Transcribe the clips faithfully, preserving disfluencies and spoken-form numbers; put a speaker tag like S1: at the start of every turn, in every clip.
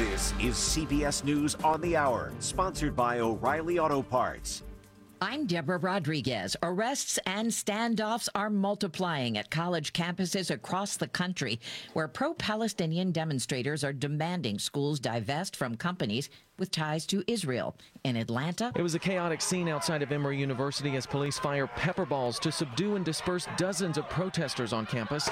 S1: This is C B S News on the Hour, sponsored by O'Reilly Auto Parts.
S2: I'm Deborah Rodriguez. Arrests and standoffs are multiplying at college campuses across the country, where pro-Palestinian demonstrators are demanding schools divest from companies with ties to Israel. In Atlanta,
S3: it was a chaotic scene outside of Emory University as police fire pepper balls to subdue and disperse dozens of protesters on campus.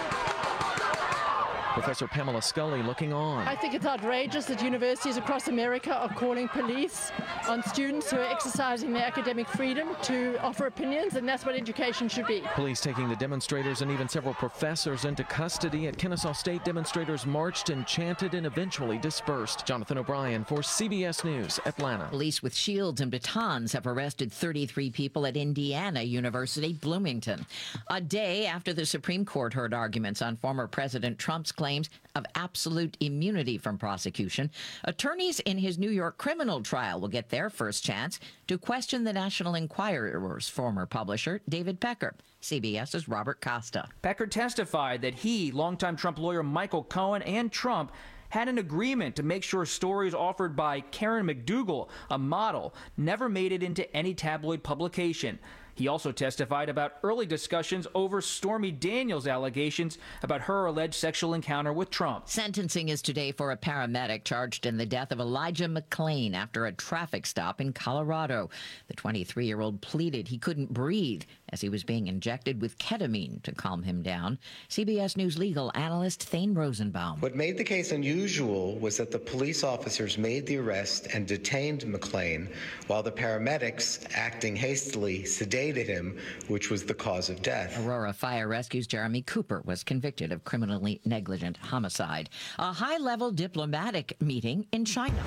S3: Professor Pamela Scully looking on.
S4: I think it's outrageous that universities across America are calling police on students who are exercising their academic freedom to offer opinions, and that's what education should be.
S3: Police taking the demonstrators and even several professors into custody. At Kennesaw State, demonstrators marched and chanted and eventually dispersed. Jonathan O'Brien for C B S News, Atlanta.
S2: Police with shields and batons have arrested thirty-three people at Indiana University, Bloomington. A day after the Supreme Court heard arguments on former President Trump's claims of absolute immunity from prosecution, attorneys in his New York criminal trial will get their first chance to question the National Enquirer's former publisher, David Pecker. CBS's Robert Costa.
S5: Pecker testified that he, longtime Trump lawyer Michael Cohen, and Trump had an agreement to make sure stories offered by Karen McDougal, a model, never made it into any tabloid publication. He also testified about early discussions over Stormy Daniels' allegations about her alleged sexual encounter with Trump.
S2: Sentencing is today for a paramedic charged in the death of Elijah McClain after a traffic stop in Colorado. The twenty-three-year-old pleaded he couldn't breathe as he was being injected with ketamine to calm him down. C B S News legal analyst Thane Rosenbaum.
S6: What made the case unusual was that the police officers made the arrest and detained McClain while the paramedics, acting hastily, sedated him, which was the cause of death.
S2: Aurora Fire Rescue's Jeremy Cooper was convicted of criminally negligent homicide. A high-level diplomatic meeting in China.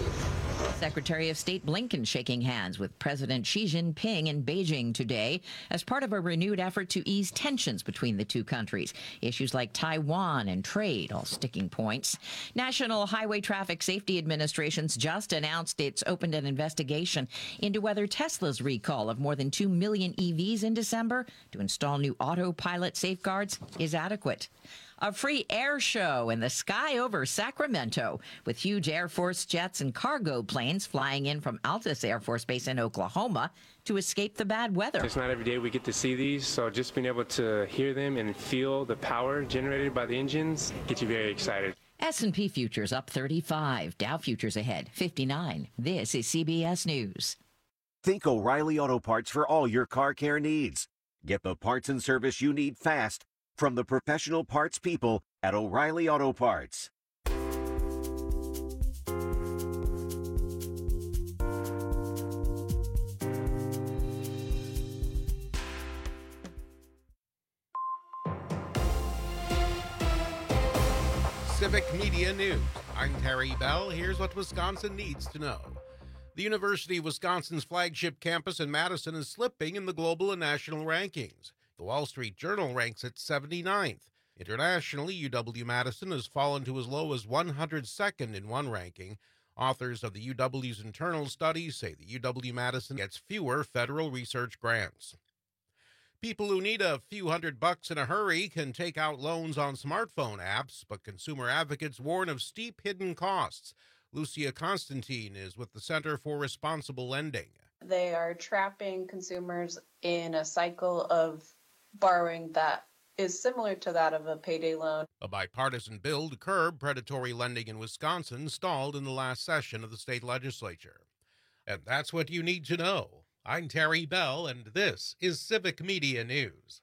S2: Secretary of State Blinken shaking hands with President Xi Jinping in Beijing today as part of a renewed effort to ease tensions between the two countries. Issues like Taiwan and trade, all sticking points. National Highway Traffic Safety Administration's just announced it's opened an investigation into whether Tesla's recall of more than two million E Vs in December to install new autopilot safeguards is adequate. A free air show in the sky over Sacramento with huge Air Force jets and cargo planes flying in from Altus Air Force Base in Oklahoma to escape the bad weather.
S7: It's not every day we get to see these, so just being able to hear them and feel the power generated by the engines gets you very excited.
S2: S and P futures up thirty-five, Dow futures ahead fifty-nine. This is C B S News.
S1: Think O'Reilly Auto Parts for all your car care needs. Get the parts and service you need fast from the professional parts people at O'Reilly Auto Parts.
S8: Civic Media News. I'm Terry Bell. Here's what Wisconsin needs to know. The University of Wisconsin's flagship campus in Madison is slipping in the global and national rankings. The Wall Street Journal ranks it seventy-ninth. Internationally, U W-Madison has fallen to as low as one hundred second in one ranking. Authors of the U W's internal studies say the U W-Madison gets fewer federal research grants. People who need a few hundred bucks in a hurry can take out loans on smartphone apps, but consumer advocates warn of steep hidden costs. Lucia Constantine is with the Center for Responsible Lending.
S9: They are trapping consumers in a cycle of borrowing that is similar to that of a payday loan.
S8: A bipartisan bill to curb predatory lending in Wisconsin stalled in the last session of the state legislature. And that's what you need to know. I'm Terry Bell, and this is Civic Media News.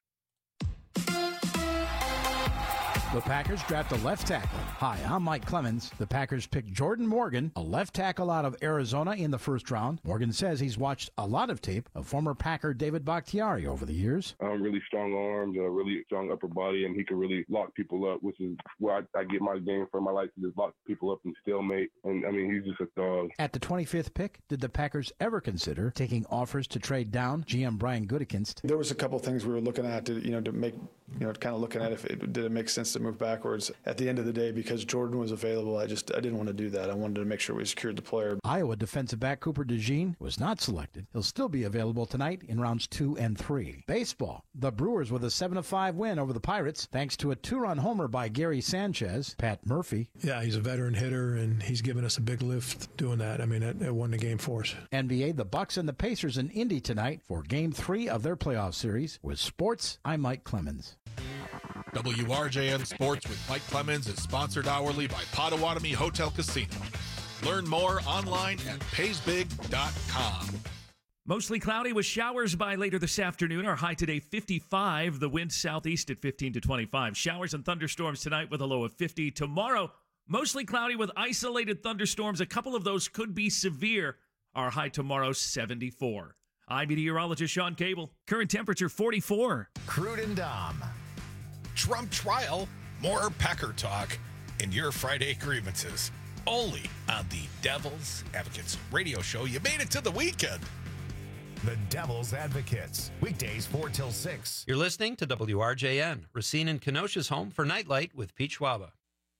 S10: The Packers draft a left tackle. Hi, I'm Mike Clemens. The Packers picked Jordan Morgan, a left tackle out of Arizona, in the first round. Morgan says he's watched a lot of tape of former Packer David Bakhtiari over the years.
S11: Um, really strong arms and a really strong upper body, and he can really lock people up, which is where I, I get my game from. I like to just lock people up and stalemate, and I mean, he's just a dog.
S10: At the twenty-fifth pick, did the Packers ever consider taking offers to trade down G M Brian Gutekunst?
S12: There was a couple things we were looking at to, you know, to make, you know, kind of looking at if it did it make sense to to move backwards. At the end of the day, because Jordan was available, I just I didn't want to do that. I wanted to make sure we secured the player.
S10: Iowa defensive back Cooper DeJean was not selected. He'll still be available tonight in rounds two and three. Baseball. The Brewers with a seven to five win over the Pirates thanks to a two-run homer by Gary Sanchez. Pat Murphy.
S13: Yeah, he's a veteran hitter, and he's given us a big lift doing that. I mean, it, it won the game for us.
S10: N B A, the Bucks and the Pacers in Indy tonight for Game three of their playoff series. With sports, I'm Mike Clemens.
S14: W R J N Sports with Mike Clemens is sponsored hourly by Potawatomi Hotel Casino. Learn more online at pays big dot com.
S15: Mostly cloudy with showers by later this afternoon. Our high today, fifty-five. The wind southeast at fifteen to twenty-five. Showers and thunderstorms tonight with a low of fifty. Tomorrow, mostly cloudy with isolated thunderstorms. A couple of those could be severe. Our high tomorrow, seventy-four. I'm meteorologist Sean Cable. Current temperature, forty-four.
S16: Crude and Dom.
S14: Trump trial, more Packer talk, and your Friday grievances. Only on the Devil's Advocates radio show. You made it to the weekend.
S16: The Devil's Advocates, weekdays four till six.
S17: You're listening to W R J N, Racine and Kenosha's home for Nightlight with Pete Schwaba.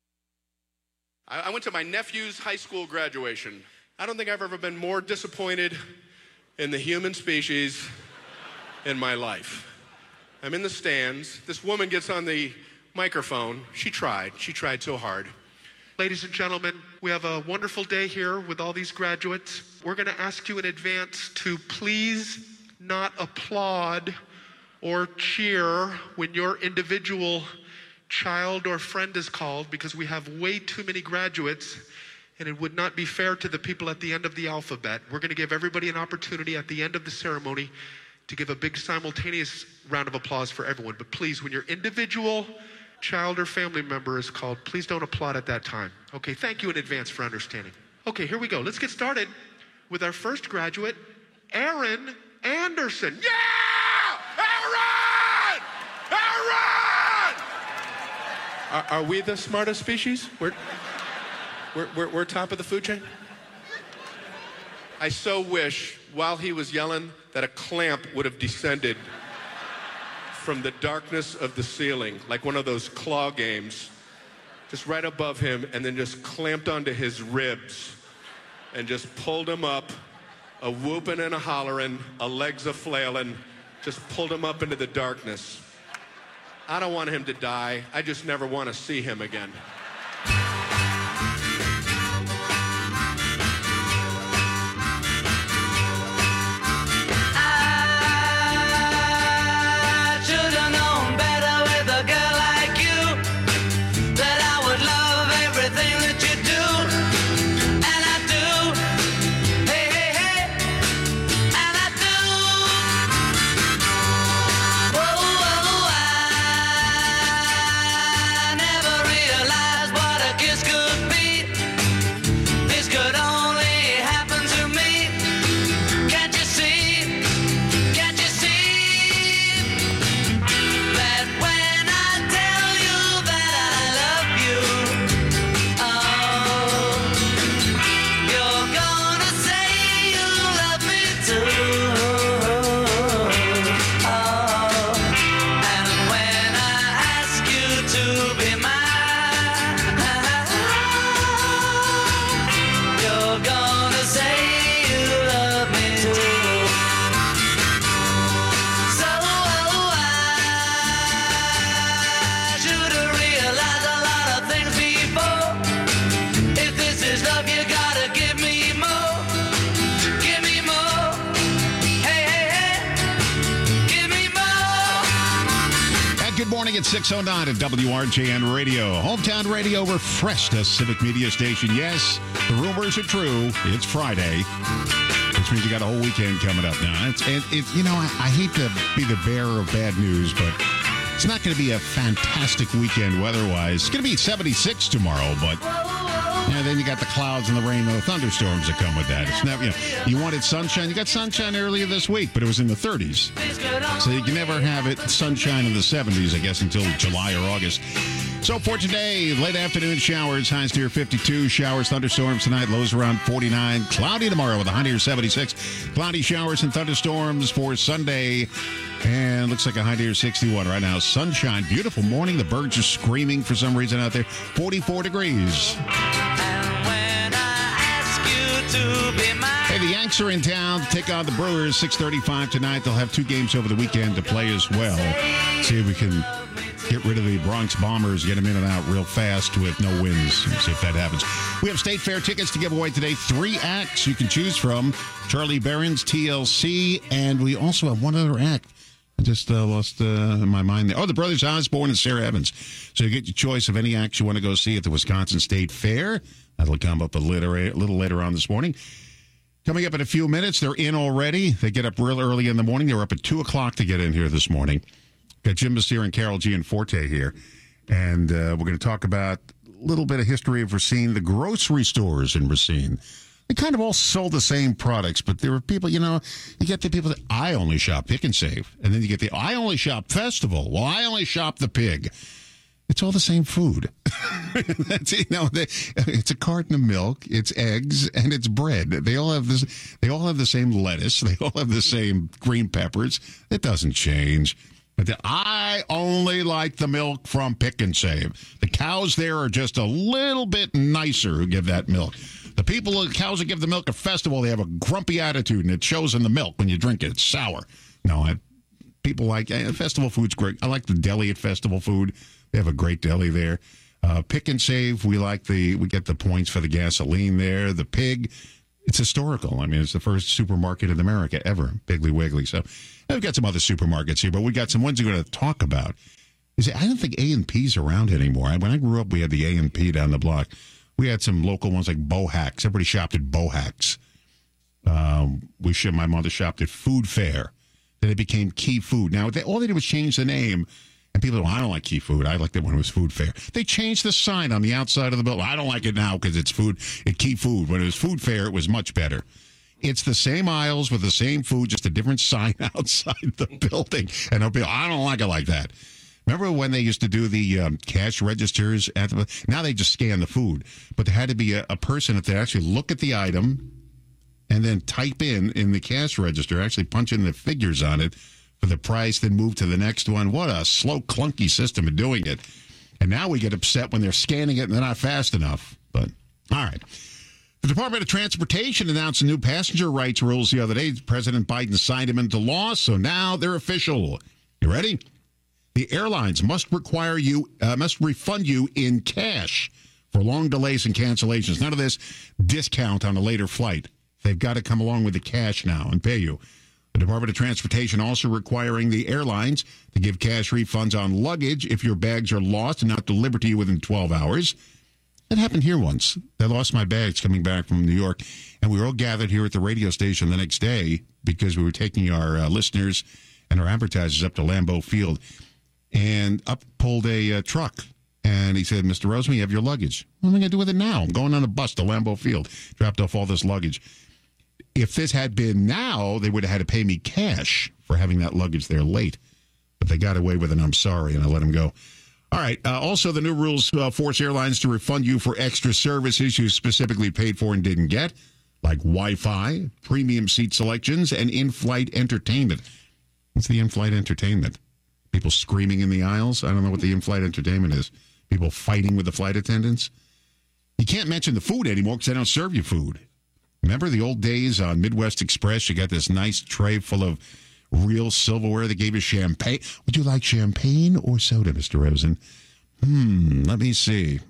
S18: I went to my nephew's high school graduation. I don't think I've ever been more disappointed in the human species in my life. I'm in the stands. This woman gets on the microphone. She tried. She tried so hard. Ladies and gentlemen, we have a wonderful day here with all these graduates. We're going to ask you in advance to please not applaud or cheer when your individual child or friend is called, because we have way too many graduates and it would not be fair to the people at the end of the alphabet. We're going to give everybody an opportunity at the end of the ceremony to give a big simultaneous round of applause for everyone. But please, when your individual child or family member is called, please don't applaud at that time. Okay, thank you in advance for understanding. Okay, here we go. Let's get started with our first graduate, Aaron Anderson. Yeah! Aaron! Aaron! Are, are we the smartest species? We're, we're, we're, we're top of the food chain? I so wish, while he was yelling, that a clamp would have descended from the darkness of the ceiling, like one of those claw games, just right above him, and then just clamped onto his ribs and just pulled him up, a whooping and a hollering, a legs a flailing, just pulled him up into the darkness. I don't want him to die. I just never want to see him again.
S19: six oh nine at W R J N Radio. Hometown Radio refreshed us, Civic Media Station. Yes, the rumors are true. It's Friday, which means you got a whole weekend coming up now. It's, it, it, you know, I, I hate to be the bearer of bad news, but it's not going to be a fantastic weekend weather-wise. It's going to be seventy-six tomorrow, but yeah, then you got the clouds and the rain and the thunderstorms that come with that. It's never, you know, you wanted sunshine. You got sunshine earlier this week, but it was in the thirties. So you can never have it sunshine in the seventies, I guess, until July or August. So for today, late afternoon showers, highs near fifty-two. Showers, thunderstorms tonight, lows around forty-nine. Cloudy tomorrow with a high near seventy-six. Cloudy showers and thunderstorms for Sunday. And looks like a high near sixty-one right now. Sunshine, beautiful morning. The birds are screaming for some reason out there. forty-four degrees. Hey, the Yanks are in town to take on the Brewers. six thirty-five tonight. They'll have two games over the weekend to play as well. See if we can get rid of the Bronx Bombers, get them in and out real fast with no wins. See if that happens. We have State Fair tickets to give away today. Three acts you can choose from. Charlie Barron's, T L C, and we also have one other act. I just uh, lost uh, my mind there. Oh, the Brothers Osborne and Sarah Evans. So you get your choice of any acts you want to go see at the Wisconsin State Fair. That'll come up a little, a little later on this morning. Coming up in a few minutes, they're in already. They get up real early in the morning. They were up at two o'clock to get in here this morning. Got Jim Bassier and Carol Gianforte here. And uh, we're going to talk about a little bit of history of Racine, the grocery stores in Racine. They kind of all sold the same products, but there were people, you know, you get the people that I only shop Pick and Save. And then you get the I only shop Festival. Well, I only shop the Pig. It's all the same food. That's it. No, they, it's a carton of milk, it's eggs, and it's bread. They all have this. They all have the same lettuce. They all have the same green peppers. It doesn't change. But the, I only like the milk from Pick and Save. The cows there are just a little bit nicer who give that milk. The people, the cows that give the milk at Festival, they have a grumpy attitude, and it shows in the milk when you drink it. It's sour. No, I, people like uh, Festival food's great. I like the deli at Festival Food. They have a great deli there. Uh, Pick and Save, we like the, we get the points for the gasoline there. The Pig, it's historical. I mean, it's the first supermarket in America ever, Piggly Wiggly. So we've got some other supermarkets here, but we got some ones we're going to talk about. Is it, I don't think A and P's around anymore. When I grew up, we had the A and P down the block. We had some local ones like Bohacks. Everybody shopped at Bohacks. Um, we should, my mother shopped at Food Fair. Then it became Key Food. Now, they, all they did was change the name. And people go, I don't like Key Food. I liked it when it was Food Fair. They changed the sign on the outside of the building. I don't like it now because it's food. It Key Food. When it was Food Fair, it was much better. It's the same aisles with the same food, just a different sign outside the building. And people, I don't like it like that. Remember when they used to do the um, cash registers? At the, now they just scan the food. But there had to be a, a person that they actually look at the item and then type in, in the cash register, actually punch in the figures on it, for the price, then move to the next one. What a slow, clunky system of doing it. And now we get upset when they're scanning it and they're not fast enough. But, all right. The Department of Transportation announced new passenger rights rules the other day. President Biden signed them into law, so now they're official. You ready? The airlines must require you, uh, must refund you in cash for long delays and cancellations. None of this discount on a later flight. They've got to come along with the cash now and pay you. The Department of Transportation also requiring the airlines to give cash refunds on luggage if your bags are lost and not delivered to you within twelve hours. That happened here once. I lost my bags coming back from New York, and we were all gathered here at the radio station the next day because we were taking our uh, listeners and our advertisers up to Lambeau Field. And up pulled a uh, truck, and he said, Mister Roseman, you have your luggage. What am I going to do with it now? I'm going on a bus to Lambeau Field. Dropped off all this luggage. If this had been now, they would have had to pay me cash for having that luggage there late. But they got away with it, I'm sorry, and I let them go. All right. Uh, also, the new rules uh, force airlines to refund you for extra services you specifically paid for and didn't get, like Wi-Fi, premium seat selections, and in-flight entertainment. What's the in-flight entertainment? People screaming in the aisles? I don't know what the in-flight entertainment is. People fighting with the flight attendants? You can't mention the food anymore because they don't serve you food. Remember the old days on Midwest Express? You got this nice tray full of real silverware that gave you champagne. Would you like champagne or soda, Mister Rosen? Hmm, let me see.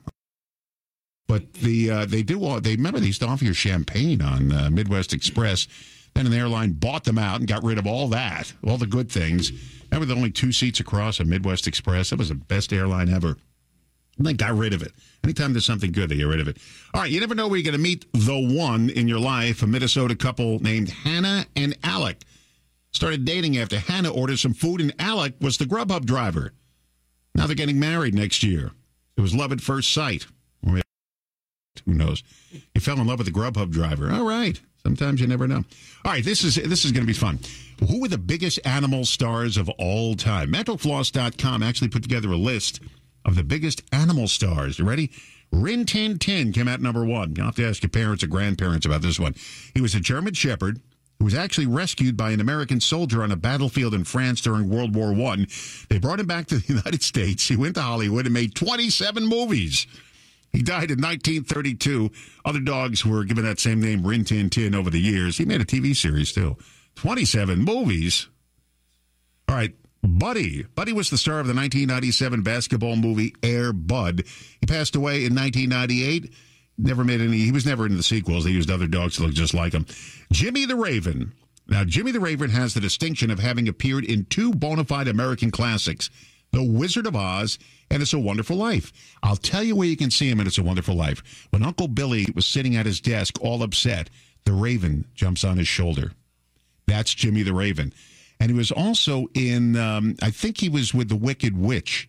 S19: But the uh, they do all, they remember they used to offer you champagne on uh, Midwest Express. Then an airline bought them out and got rid of all that, all the good things. Remember the only two seats across on Midwest Express? That was the best airline ever. And they got rid of it. Anytime there's something good, they get rid of it. All right, you never know where you're going to meet the one in your life. A Minnesota couple named Hannah and Alec started dating after Hannah ordered some food and Alec was the Grubhub driver. Now they're getting married next year. It was love at first sight. Who knows? You fell in love with the Grubhub driver. All right. Sometimes you never know. All right, this is this is going to be fun. Who are the biggest animal stars of all time? Mental Floss dot com actually put together a list of the biggest animal stars. You ready? Rin Tin Tin came out number one. You'll have to ask your parents or grandparents about this one. He was a German Shepherd who was actually rescued by an American soldier on a battlefield in France during World War One. They brought him back to the United States. He went to Hollywood and made twenty-seven movies. He died in nineteen thirty-two. Other dogs were given that same name, Rin Tin Tin, over the years. He made a T V series, too. twenty-seven movies. All right, Buddy. Buddy was the star of the nineteen ninety-seven basketball movie Air Bud. He passed away in nineteen ninety-eight. Never made any, he was never in the sequels. They used other dogs to look just like him. Jimmy the Raven. Now, Jimmy the Raven has the distinction of having appeared in two bona fide American classics, The Wizard of Oz and It's a Wonderful Life. I'll tell you where you can see him in It's a Wonderful Life. When Uncle Billy was sitting at his desk all upset, the Raven jumps on his shoulder. That's Jimmy the Raven. And he was also in, um, I think he was with the Wicked Witch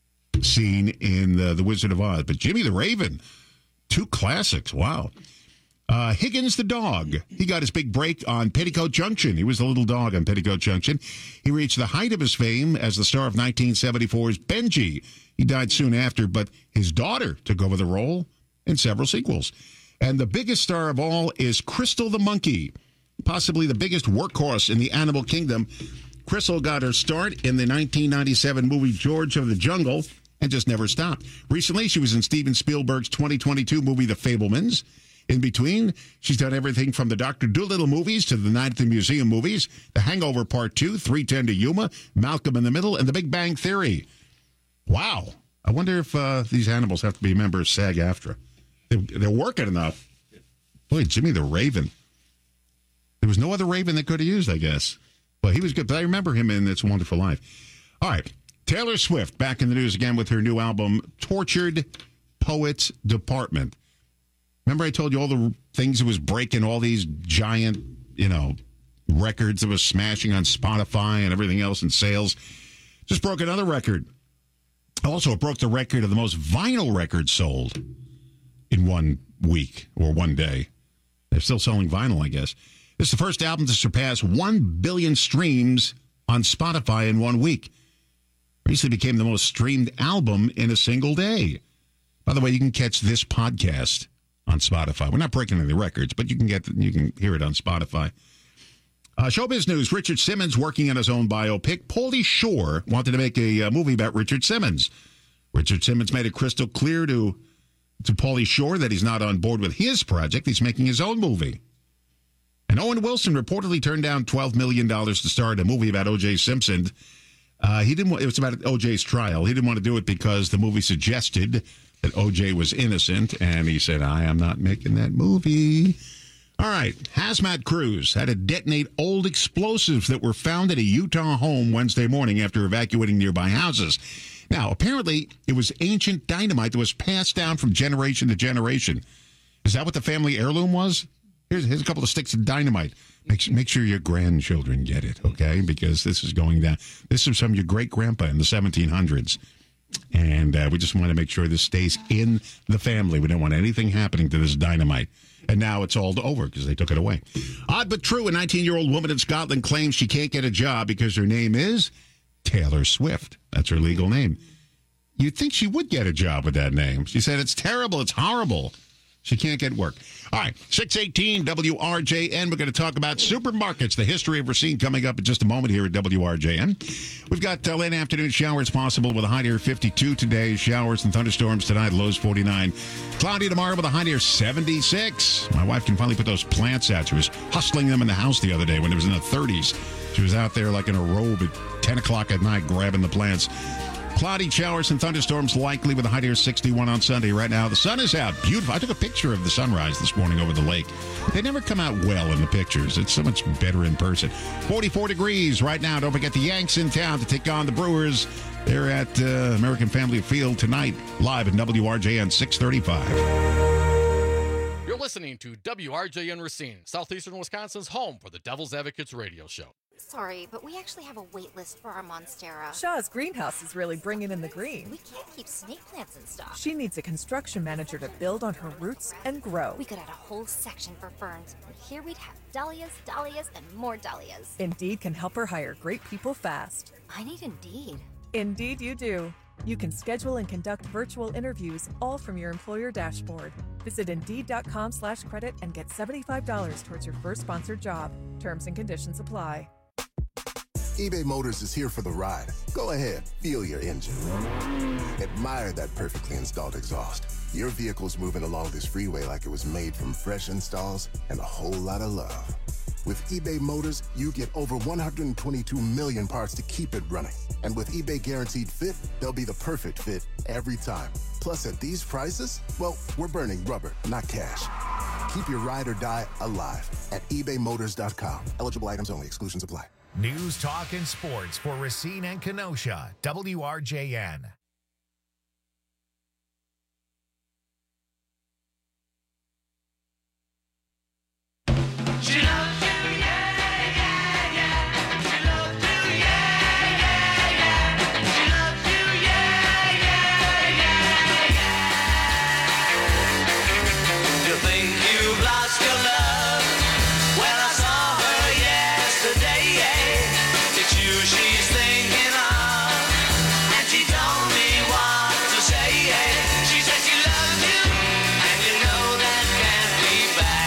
S19: scene in uh, The Wizard of Oz. But Jimmy the Raven, two classics. Wow. Uh, Higgins the dog. He got his big break on Petticoat Junction. He was the little dog on Petticoat Junction. He reached the height of his fame as the star of nineteen seventy-four's Benji. He died soon after, but his daughter took over the role in several sequels. And the biggest star of all is Crystal the monkey, possibly the biggest workhorse in the animal kingdom. Crystal got her start in the nineteen ninety-seven movie George of the Jungle and just never stopped. Recently, she was in Steven Spielberg's twenty twenty-two movie The Fabelmans. In between, she's done everything from the Doctor Dolittle movies to the Night at the Museum movies, The Hangover Part two, three ten to Yuma, Malcolm in the Middle, and The Big Bang Theory. Wow. I wonder if uh, these animals have to be members of SAG-AFTRA. They, they're working enough. Boy, Jimmy the Raven. There was no other Raven they could have used, I guess. Well, he was good, but I remember him in It's a Wonderful Life. All right. Taylor Swift back in the news again with her new album, Tortured Poets Department. Remember I told you all the things that was breaking, all these giant, you know, records that was smashing on Spotify and everything else in sales? Just broke another record. Also, it broke the record of the most vinyl records sold in one week or one day. They're still selling vinyl, I guess. This is the first album to surpass one billion streams on Spotify in one week. Recently became the most streamed album in a single day. By the way, you can catch this podcast on Spotify. We're not breaking any records, but you can get you can hear it on Spotify. Uh, showbiz news, Richard Simmons working on his own biopic. Pauly Shore wanted to make a uh, movie about Richard Simmons. Richard Simmons made it crystal clear to, to Pauly Shore that he's not on board with his project. He's making his own movie. And Owen Wilson reportedly turned down twelve million dollars to star in a movie about O J Simpson. Uh, he didn't. Want, it was about O J's trial. He didn't want to do it because the movie suggested that O J was innocent, and he said, I am not making that movie. All right. Hazmat crews had to detonate old explosives that were found at a Utah home Wednesday morning after evacuating nearby houses. Now, apparently, it was ancient dynamite that was passed down from generation to generation. Is that what the family heirloom was? Here's, here's a couple of sticks of dynamite. Make, make sure your grandchildren get it, okay? Because this is going down. This is from your great-grandpa in the seventeen hundreds. And uh, we just want to make sure this stays in the family. We don't want anything happening to this dynamite. And now it's all over because they took it away. Odd but true, a nineteen-year-old woman in Scotland claims she can't get a job because her name is Taylor Swift. That's her legal name. You'd think she would get a job with that name. She said, it's terrible, it's horrible. She can't get work. All right, six eighteen W R J N. We're going to talk about supermarkets, the history of Racine, coming up in just a moment here at W R J N. We've got uh, late afternoon showers possible with a high near fifty-two today. Showers and thunderstorms tonight, lows forty-nine. Cloudy tomorrow with a high near seventy-six. My wife can finally put those plants out. She was hustling them in the house the other day when it was in the thirties. She was out there like in a robe at ten o'clock at night grabbing the plants. Cloudy showers and thunderstorms likely with a high near sixty-one on Sunday. Right now, the sun is out. Beautiful. I took a picture of the sunrise this morning over the lake. They never come out well in the pictures. It's so much better in person. forty-four degrees right now. Don't forget the Yanks in town to take on the Brewers. They're at uh, American Family Field tonight, live at W R J N six thirty-five.
S20: You're listening to W R J N Racine, Southeastern Wisconsin's home for the Devil's Advocates radio show.
S21: Sorry, but we actually have a wait list for our Monstera.
S22: Shaw's greenhouse is really bringing in the green.
S21: We can't keep snake plants in stock.
S22: She needs a construction manager to build on her roots and grow.
S21: We could add a whole section for ferns, and here we'd have dahlias, dahlias, and more dahlias.
S22: Indeed can help her hire great people fast.
S21: I need Indeed.
S22: Indeed you do. You can schedule and conduct virtual interviews all from your employer dashboard. Visit Indeed.com slash credit and get seventy-five dollars towards your first sponsored job. Terms and conditions apply.
S3: eBay Motors is here for the ride. Go ahead, feel your engine. Admire that perfectly installed exhaust. Your vehicle's moving along this freeway like it was made from fresh installs and a whole lot of love. With eBay Motors, you get over one hundred twenty-two million parts to keep it running. And with eBay Guaranteed Fit, they'll be the perfect fit every time. Plus, at these prices, well, we're burning rubber, not cash. Keep your ride or die alive at ebay motors dot com. Eligible items only. Exclusions apply.
S16: News, talk, and sports for Racine and Kenosha. W R J N.
S4: She loves you, yeah, yeah, yeah. She loves you, yeah, yeah, yeah. She loves you, yeah, yeah, yeah, yeah. You think you've lost your love? Well, I saw her yesterday, yeah. It's you she's thinking of, and she told me what to say, yeah. She said she loves you, and you know that can't be bad.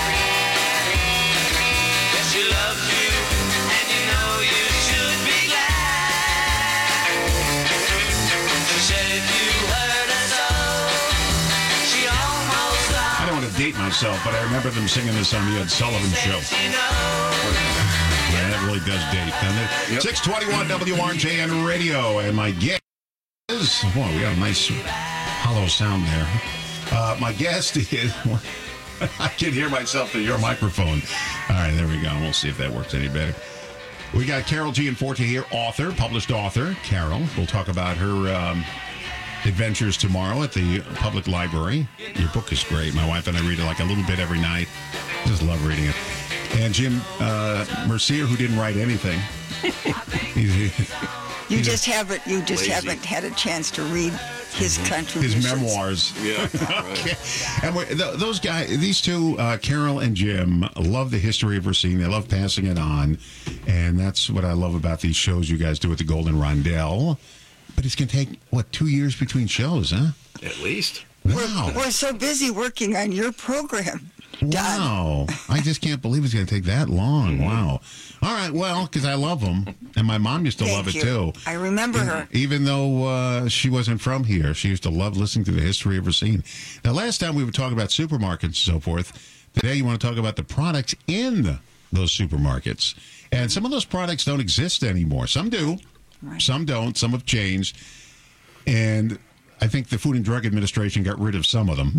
S4: She loves you, and you know you should be glad. She said if you heard her so, she almost lost.
S19: I don't want to date myself, but I remember them singing this on the Ed Sullivan Show. Yeah, that really does date, doesn't it? Yep. six twenty-one W R J N Radio, and my guest is, boy, we got a nice hollow sound there. Uh, my guest is... I can hear myself through your microphone. All right, there we go. We'll see if that works any better. We got Carol Gianforte here, author, published author. Carol, we'll talk about her um, adventures tomorrow at the public library. Your book is great. My wife and I read it like a little bit every night. Just love reading it. And Jim uh, Mercier, who didn't write anything. he's,
S23: You
S19: he's
S23: just
S19: a,
S23: haven't. You just
S19: lazy.
S23: haven't had a chance to read his contributions.
S19: His memoirs.
S23: Yeah.
S19: Okay. And we're, th- those guys, these two, uh, Carol and Jim, love the history of Racine. They love passing it on, and that's what I love about these shows you guys do at the Golden Rondell. But it's going to take what two years between shows, huh?
S24: At least.
S19: Wow.
S23: We're, we're so busy working on your program.
S19: Wow. I just can't believe it's going to take that long. Wow. All right. Well, because I love them. And my mom used to
S23: Thank
S19: love it,
S23: you.
S19: too.
S23: I remember
S19: even,
S23: her.
S19: Even though uh, she wasn't from here, she used to love listening to the history of Racine. Now, last time we were talking about supermarkets and so forth. Today, you want to talk about the products in those supermarkets. And some of those products don't exist anymore. Some do. Right. Some don't. Some have changed. And I think the Food and Drug Administration got rid of some of them.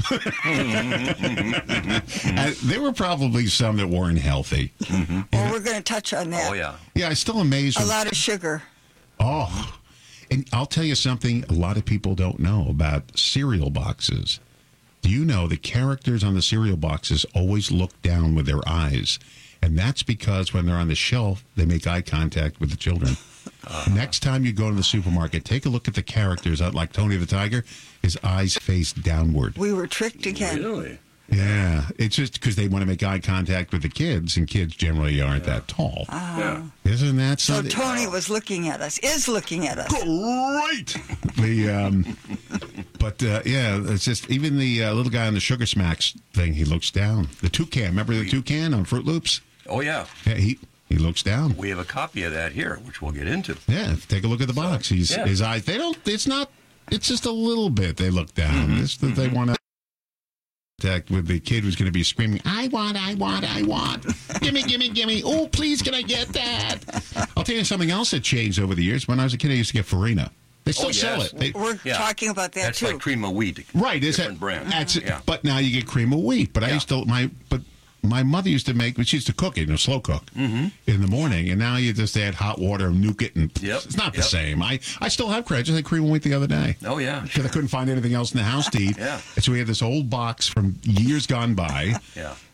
S19: And there were probably some that weren't healthy.
S23: Mm-hmm. Well, we're going to touch on that.
S24: Oh, yeah.
S19: Yeah, I'm still amazed.
S23: A
S19: with,
S23: lot of sugar.
S19: Oh. And I'll tell you something a lot of people don't know about cereal boxes. Do you know the characters on the cereal boxes always look down with their eyes? And that's because when they're on the shelf, they make eye contact with the children. Uh-huh. Next time you go to the supermarket, take a look at the characters, like Tony the Tiger. His eyes face downward.
S23: We were tricked again.
S24: Really?
S19: Yeah. It's just because they want to make eye contact with the kids, and kids generally aren't yeah. that tall.
S23: Uh,
S24: yeah.
S19: Isn't that
S23: so
S19: something?
S23: Tony was looking at us, is looking at us.
S19: Great! the, um, but, uh, yeah, it's just, even the uh, little guy on the Sugar Smacks thing, he looks down. The toucan, remember the toucan on Fruit Loops?
S24: Oh, yeah.
S19: Yeah, he... He looks down.
S24: We have a copy of that here, which we'll get into.
S19: Yeah, take a look at the box. He's
S24: yeah.
S19: his eyes. They don't. It's not. It's just a little bit. They look down.
S24: Mm-hmm.
S19: It's that they want to contact with the kid who's going to be screaming, "I want! I want! I want! Gimme! Gimme! Gimme! Oh, please, can I get that?" I'll tell you something else that changed over the years. When I was a kid, I used to get Farina. They still
S24: oh, yes.
S19: sell it. They,
S23: We're yeah. talking about that
S24: That's
S23: too.
S24: That's like cream of wheat.
S19: Right? Is
S24: different
S19: it?
S24: brand?
S19: That's it.
S24: Yeah.
S19: But now you get cream of wheat. But I
S24: yeah.
S19: used to my but. My mother used to make, but she used to cook it, you know, slow cook
S24: mm-hmm.
S19: in the morning, and now you just add hot water and nuke it, and
S24: yep.
S19: it's not the
S24: yep.
S19: same. I, I still have cream. I just had cream of wheat the other day.
S24: Oh, yeah.
S19: Because sure. I couldn't find anything else in the house to eat.
S24: yeah.
S19: And so we had this old box from years gone by.
S24: yeah.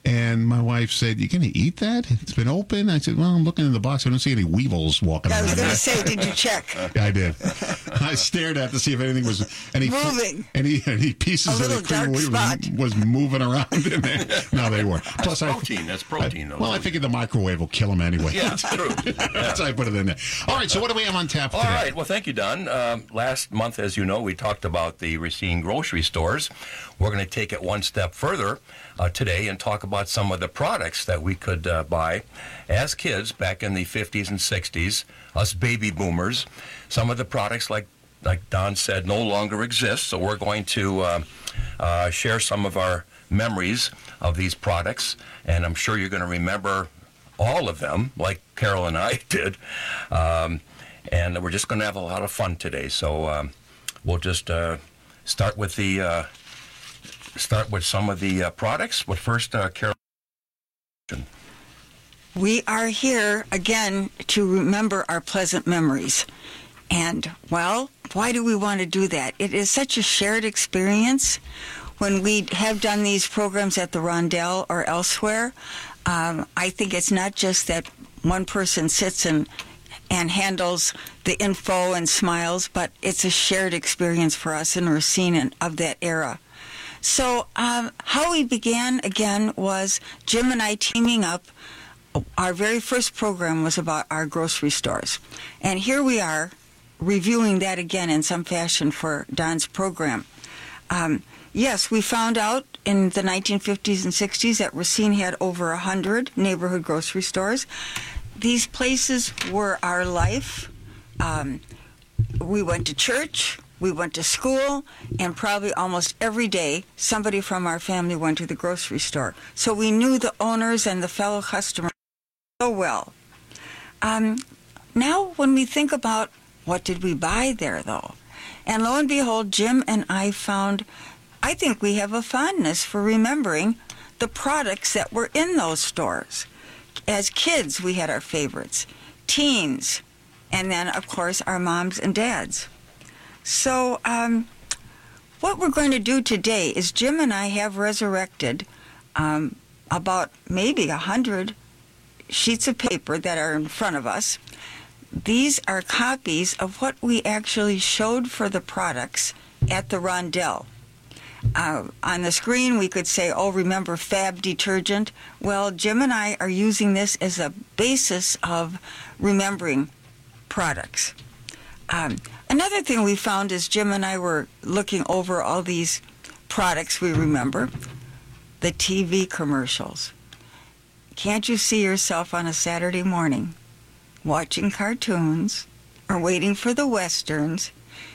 S19: And my wife said, "You going to eat that? It's been open." I said, "Well, I'm looking in the box. I don't see any weevils walking
S23: I
S19: around."
S23: was going to say, did you check?
S19: Yeah, I did. I stared at to see if anything was any
S23: Moving.
S19: any any pieces
S23: A
S19: of the
S23: little
S19: cream
S23: dark
S19: was,
S23: spot.
S19: was moving around in there. No, they weren't. Plus,
S24: That's protein.
S19: I,
S24: That's protein,
S19: I,
S24: though.
S19: well, I figured the microwave will kill them anyway.
S24: Yeah, it's true.
S19: That's why I put it in there. All right, so what do we have on tap
S24: All
S19: today?
S24: right. Well, thank you, Don. Um, last month, as you know, we talked about the Racine grocery stores. We're going to take it one step further uh, today and talk about some of the products that we could uh, buy as kids back in the fifties and sixties, us baby boomers. Some of the products, like like Don said, no longer exist. So we're going to uh, uh, share some of our memories of these products, and I'm sure you're going to remember all of them, like Carol and I did. Um, and we're just going to have a lot of fun today. So um, we'll just uh, start with the uh, start with some of the uh, products. But first, uh, Carol.
S23: We are here again to remember our pleasant memories. And, well, why do we want to do that? It is such a shared experience. When we have done these programs at the Rondell or elsewhere, um, I think it's not just that one person sits and and handles the info and smiles, but it's a shared experience for us in Racine and of that era. So um, how we began, again, was Jim and I teaming up. Our very first program was about our grocery stores. And here we are reviewing that again in some fashion for Don's program. Um, yes, we found out in the nineteen fifties and sixties that Racine had over one hundred neighborhood grocery stores. These places were our life. Um, we went to church, we went to school, and probably almost every day somebody from our family went to the grocery store. So we knew the owners and the fellow customers so well. Um, now when we think about what did we buy there, though? And lo and behold, Jim and I found, I think we have a fondness for remembering the products that were in those stores. As kids, we had our favorites. Teens, and then, of course, our moms and dads. So um, what we're going to do today is Jim and I have resurrected um, about maybe a hundred sheets of paper that are in front of us. These are copies of what we actually showed for the products at the Rondell. Uh, on the screen, we could say, oh, remember Fab detergent? Well, Jim and I are using this as a basis of remembering products. Um, another thing we found is Jim and I were looking over all these products we remember. The T V commercials. Can't you see yourself on a Saturday morning watching cartoons or waiting for the Westerns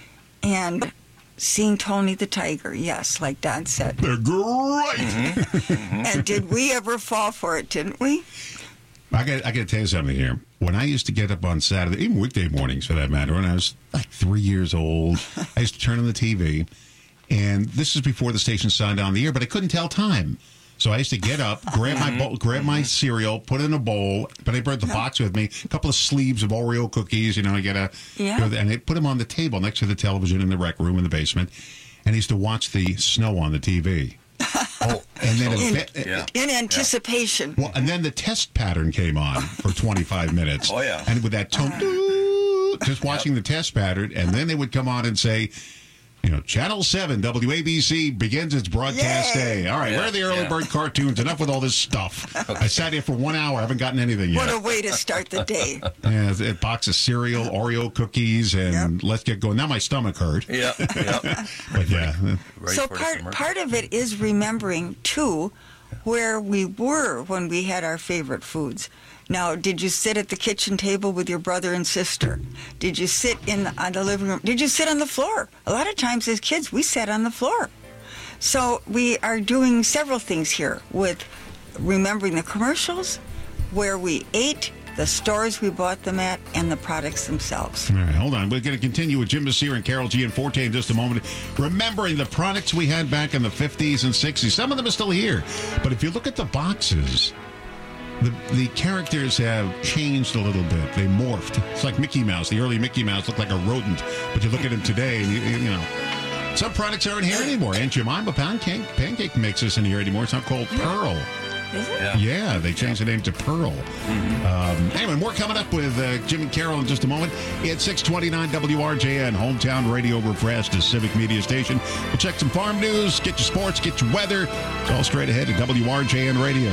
S23: and seeing Tony the Tiger? Yes, like Don said.
S19: They're great.
S23: And did we ever fall for it, didn't we?
S19: I got I got to tell you something here. When I used to get up on Saturday, even weekday mornings for that matter, when I was like three years old, I used to turn on the T V, and this is before the station signed on the air, but I couldn't tell time. So I used to get up, grab my bowl, grab my cereal, put it in a bowl, but I brought the box with me, a couple of sleeves of Oreo cookies, you know, I get a,
S23: Yeah.
S19: and I put them on the table next to the television in the rec room in the basement, and I used to watch the snow on the T V. Oh, and then
S23: In,
S19: it,
S23: in, in anticipation.
S19: well, and then the test pattern came on for twenty-five minutes.
S24: Oh, yeah.
S19: And with that tone, just watching the test pattern, and then they would come on and say, you know, Channel seven, W A B C begins its broadcast
S23: Yay!
S19: day. All right,
S24: Yeah,
S19: where are the early
S24: yeah.
S19: bird cartoons? Enough with all this stuff. I sat here for one hour. I haven't gotten anything yet.
S23: What a way to start the day.
S19: Yeah, a box of cereal, Oreo cookies, and let's get going. Now my stomach hurt.
S24: Yeah, yeah.
S19: But yeah.
S24: Ready
S23: So
S24: for the
S23: part
S24: commercial.
S23: part of it is remembering, too, where we were when we had our favorite foods. Now, did you sit at the kitchen table with your brother and sister? Did you sit in the, on the living room? Did you sit on the floor? A lot of times as kids, we sat on the floor. So we are doing several things here with remembering the commercials, where we ate, the stores we bought them at, and the products themselves.
S19: All right, hold on. We're going to continue with Jim Messere and Carol Gianforte in just a moment. Remembering the products we had back in the fifties and sixties. Some of them are still here. But if you look at the boxes, the the characters have changed a little bit. They morphed. It's like Mickey Mouse. The early Mickey Mouse looked like a rodent. But you look at him today, and you, you know, some products aren't here anymore. Aunt Jemima pancake, pancake mix isn't here anymore. It's not called Pearl.
S23: Is it?
S24: Yeah,
S19: yeah they changed the name to Pearl. Mm-hmm. Um, anyway, more coming up with uh, Jim and Carol in just a moment. It's six twenty-nine W R J N, hometown radio refreshed, a civic media station. We'll check some farm news, get your sports, get your weather. It's all straight ahead at W R J N Radio.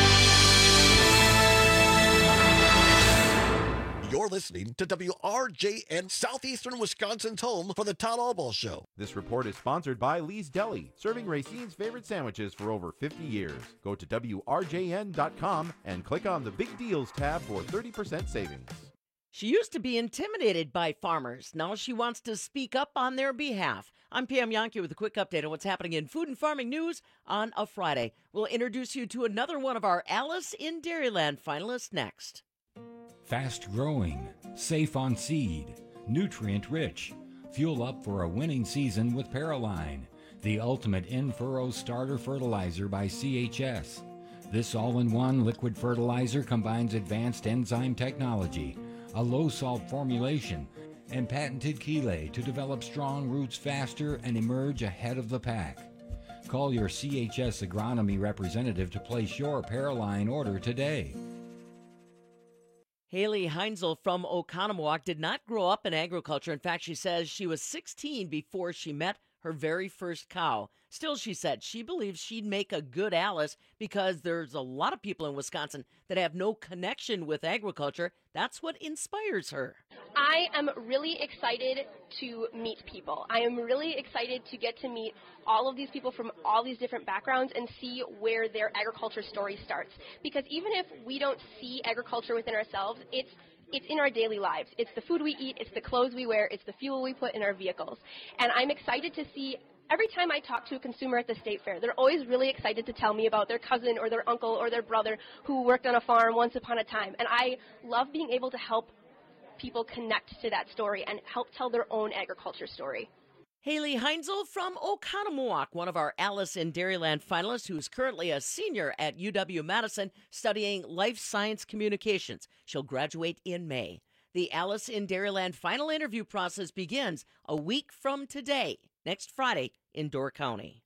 S2: You're listening to W R J N, Southeastern Wisconsin's home for the Todd Albaugh Show.
S5: This report is sponsored by Lee's Deli, serving Racine's favorite sandwiches for over fifty years. Go to W R J N dot com and click on the Big Deals tab for thirty percent savings.
S6: She used to be intimidated by farmers. Now she wants to speak up on their behalf. I'm Pam Yankee with a quick update on what's happening in food and farming news on a Friday. We'll introduce you to another one of our Alice in Dairyland finalists next.
S7: Fast growing, safe on seed, nutrient rich. Fuel up for a winning season with Paraline, the ultimate in-furrow starter fertilizer by C H S. This all-in-one liquid fertilizer combines advanced enzyme technology, a low-salt formulation, and patented chelate to develop strong roots faster and emerge ahead of the pack. Call your C H S agronomy representative to place your Paraline order today.
S6: Haley Heinzel from Oconomowoc did not grow up in agriculture. In fact, she says she was sixteen before she met her very first cow. Still, she said she believes she'd make a good Alice because there's a lot of people in Wisconsin that have no connection with agriculture. That's what inspires her.
S25: I am really excited to meet people. I am really excited to get to meet all of these people from all these different backgrounds and see where their agriculture story starts. Because even if we don't see agriculture within ourselves, it's It's in our daily lives. It's the food we eat, it's the clothes we wear, it's the fuel we put in our vehicles. And I'm excited to see, every time I talk to a consumer at the state fair, they're always really excited to tell me about their cousin or their uncle or their brother who worked on a farm once upon a time. And I love being able to help people connect to that story and help tell their own agriculture story.
S6: Haley Heinzel from Oconomowoc, one of our Alice in Dairyland finalists, who's currently a senior at U W-Madison studying life science communications. She'll graduate in May. The Alice in Dairyland final interview process begins a week from today, next Friday, in Door County.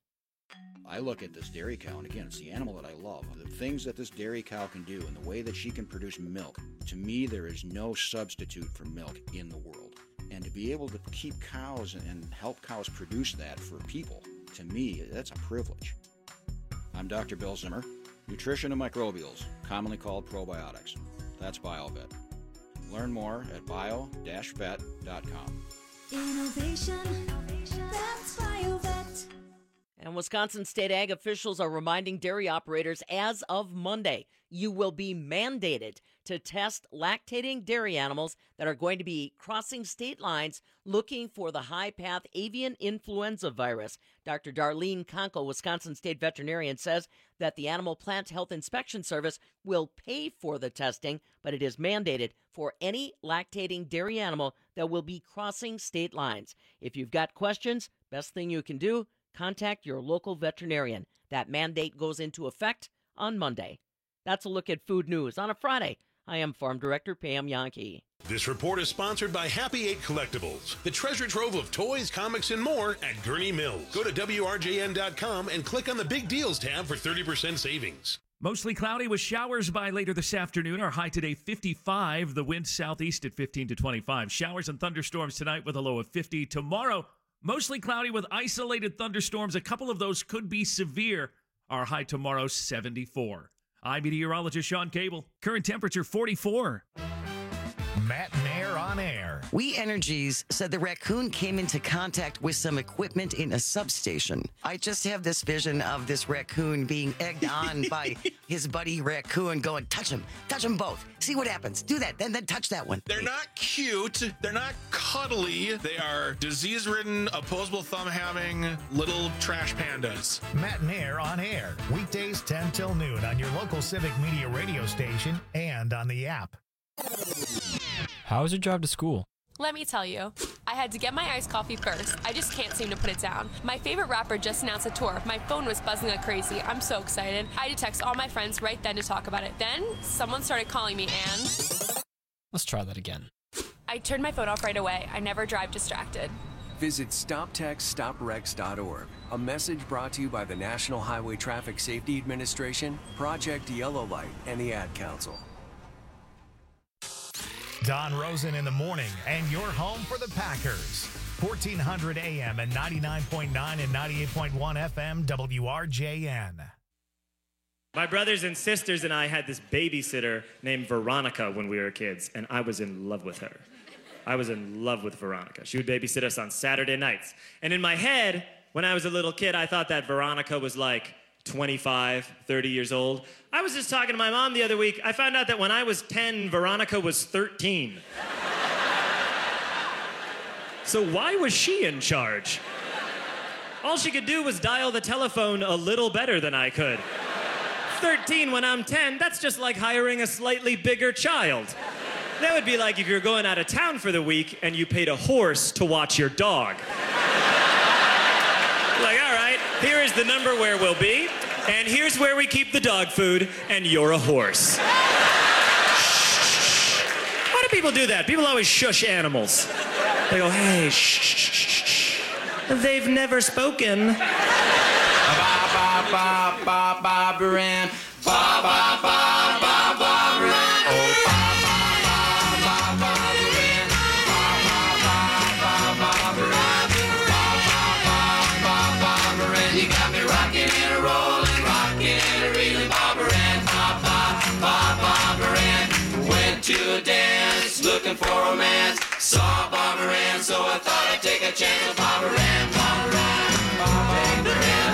S26: I look at this dairy cow, and again, it's the animal that I love. The things that this dairy cow can do and the way that she can produce milk, to me, there is no substitute for milk in the world. And to be able to keep cows and help cows produce that for people, to me, that's a privilege. I'm Doctor Bill Zimmer, nutrition and microbials, commonly called probiotics. That's BioVet. Learn more at bio dash vet dot com.
S27: Innovation, that's BioVet.
S6: And Wisconsin state ag officials are reminding dairy operators as of Monday, you will be mandated to test lactating dairy animals that are going to be crossing state lines looking for the high-path avian influenza virus. Doctor Darlene Conkle, Wisconsin state veterinarian, says that the Animal Plant Health Inspection Service will pay for the testing, but it is mandated for any lactating dairy animal that will be crossing state lines. If you've got questions, best thing you can do, contact your local veterinarian. That mandate goes into effect on Monday. That's a look at food news on a Friday. I am Farm Director Pam Yankee.
S28: This report is sponsored by Happy Eight Collectibles, the treasure trove of toys, comics, and more at Gurney Mills. Go to W R J N dot com and click on the Big Deals tab for thirty percent savings.
S15: Mostly cloudy with showers by later this afternoon. Our high today, fifty-five. The wind southeast at fifteen to twenty-five. Showers and thunderstorms tonight with a low of fifty. Tomorrow, mostly cloudy with isolated thunderstorms. A couple of those could be severe. Our high tomorrow, seventy-four. I'm meteorologist Sean Cable. Current temperature, forty-four.
S16: Matt Mayer on air.
S29: We Energies said the raccoon came into contact with some equipment in a substation. I just have this vision of this raccoon being egged on by his buddy raccoon going, touch him, touch them both. See what happens. Do that, then then touch that one.
S30: They're not cute. They're not cuddly. They are disease-ridden, opposable thumb-having little trash pandas.
S16: Matt Mayer on air. Weekdays ten till noon on your local Civic Media radio station and on the app.
S31: How was your drive to school?
S32: Let me tell you, I had to get my iced coffee first. I just can't seem to put it down. My favorite rapper just announced a tour. My phone was buzzing like crazy. I'm so excited. I had to text all my friends right then to talk about it. Then someone started calling me and...
S31: Let's try that again.
S32: I turned my phone off right away. I never drive distracted.
S1: Visit stop text stop wrecks dot org. A message brought to you by the National Highway Traffic Safety Administration, Project Yellow Light, and the Ad Council.
S16: Don Rosen in the morning, and your home for the Packers. fourteen hundred A M and ninety-nine point nine and ninety-eight point one F M W R J N.
S8: My brothers and sisters and I had this babysitter named Veronica when we were kids, and I was in love with her. I was in love with Veronica. She would babysit us on Saturday nights. And in my head, when I was a little kid, I thought that Veronica was like twenty-five, thirty years old. I was just talking to my mom the other week. I found out that when I was ten, Veronica was thirteen. So why was she in charge? All she could do was dial the telephone a little better than I could. thirteen when I'm ten, that's just like hiring a slightly bigger child. That would be like if you're going out of town for the week and you paid a horse to watch your dog. Like, all right, here is the number where we'll be, and here's where we keep the dog food, and you're a horse. Why do people do that? People always shush animals. They go, hey, shh, shh, shh, shh. They've never spoken.
S4: Ba ba ba ba ba Baran. Ba ba ba ba ba Baran. Oh ba ba ba ba ba Baran. Ba ba ba ba ba Baran. Ba ba ba ba ba Baran. You got me rocking and a rolling, rocking and a reeling, Ba Baran. Ba ba ba ba Baran. Went to a dance, looking for romance. Saw Ba Baran, so I thought I'd take a chance with Ba Baran. Ba Baran. Ba Baran.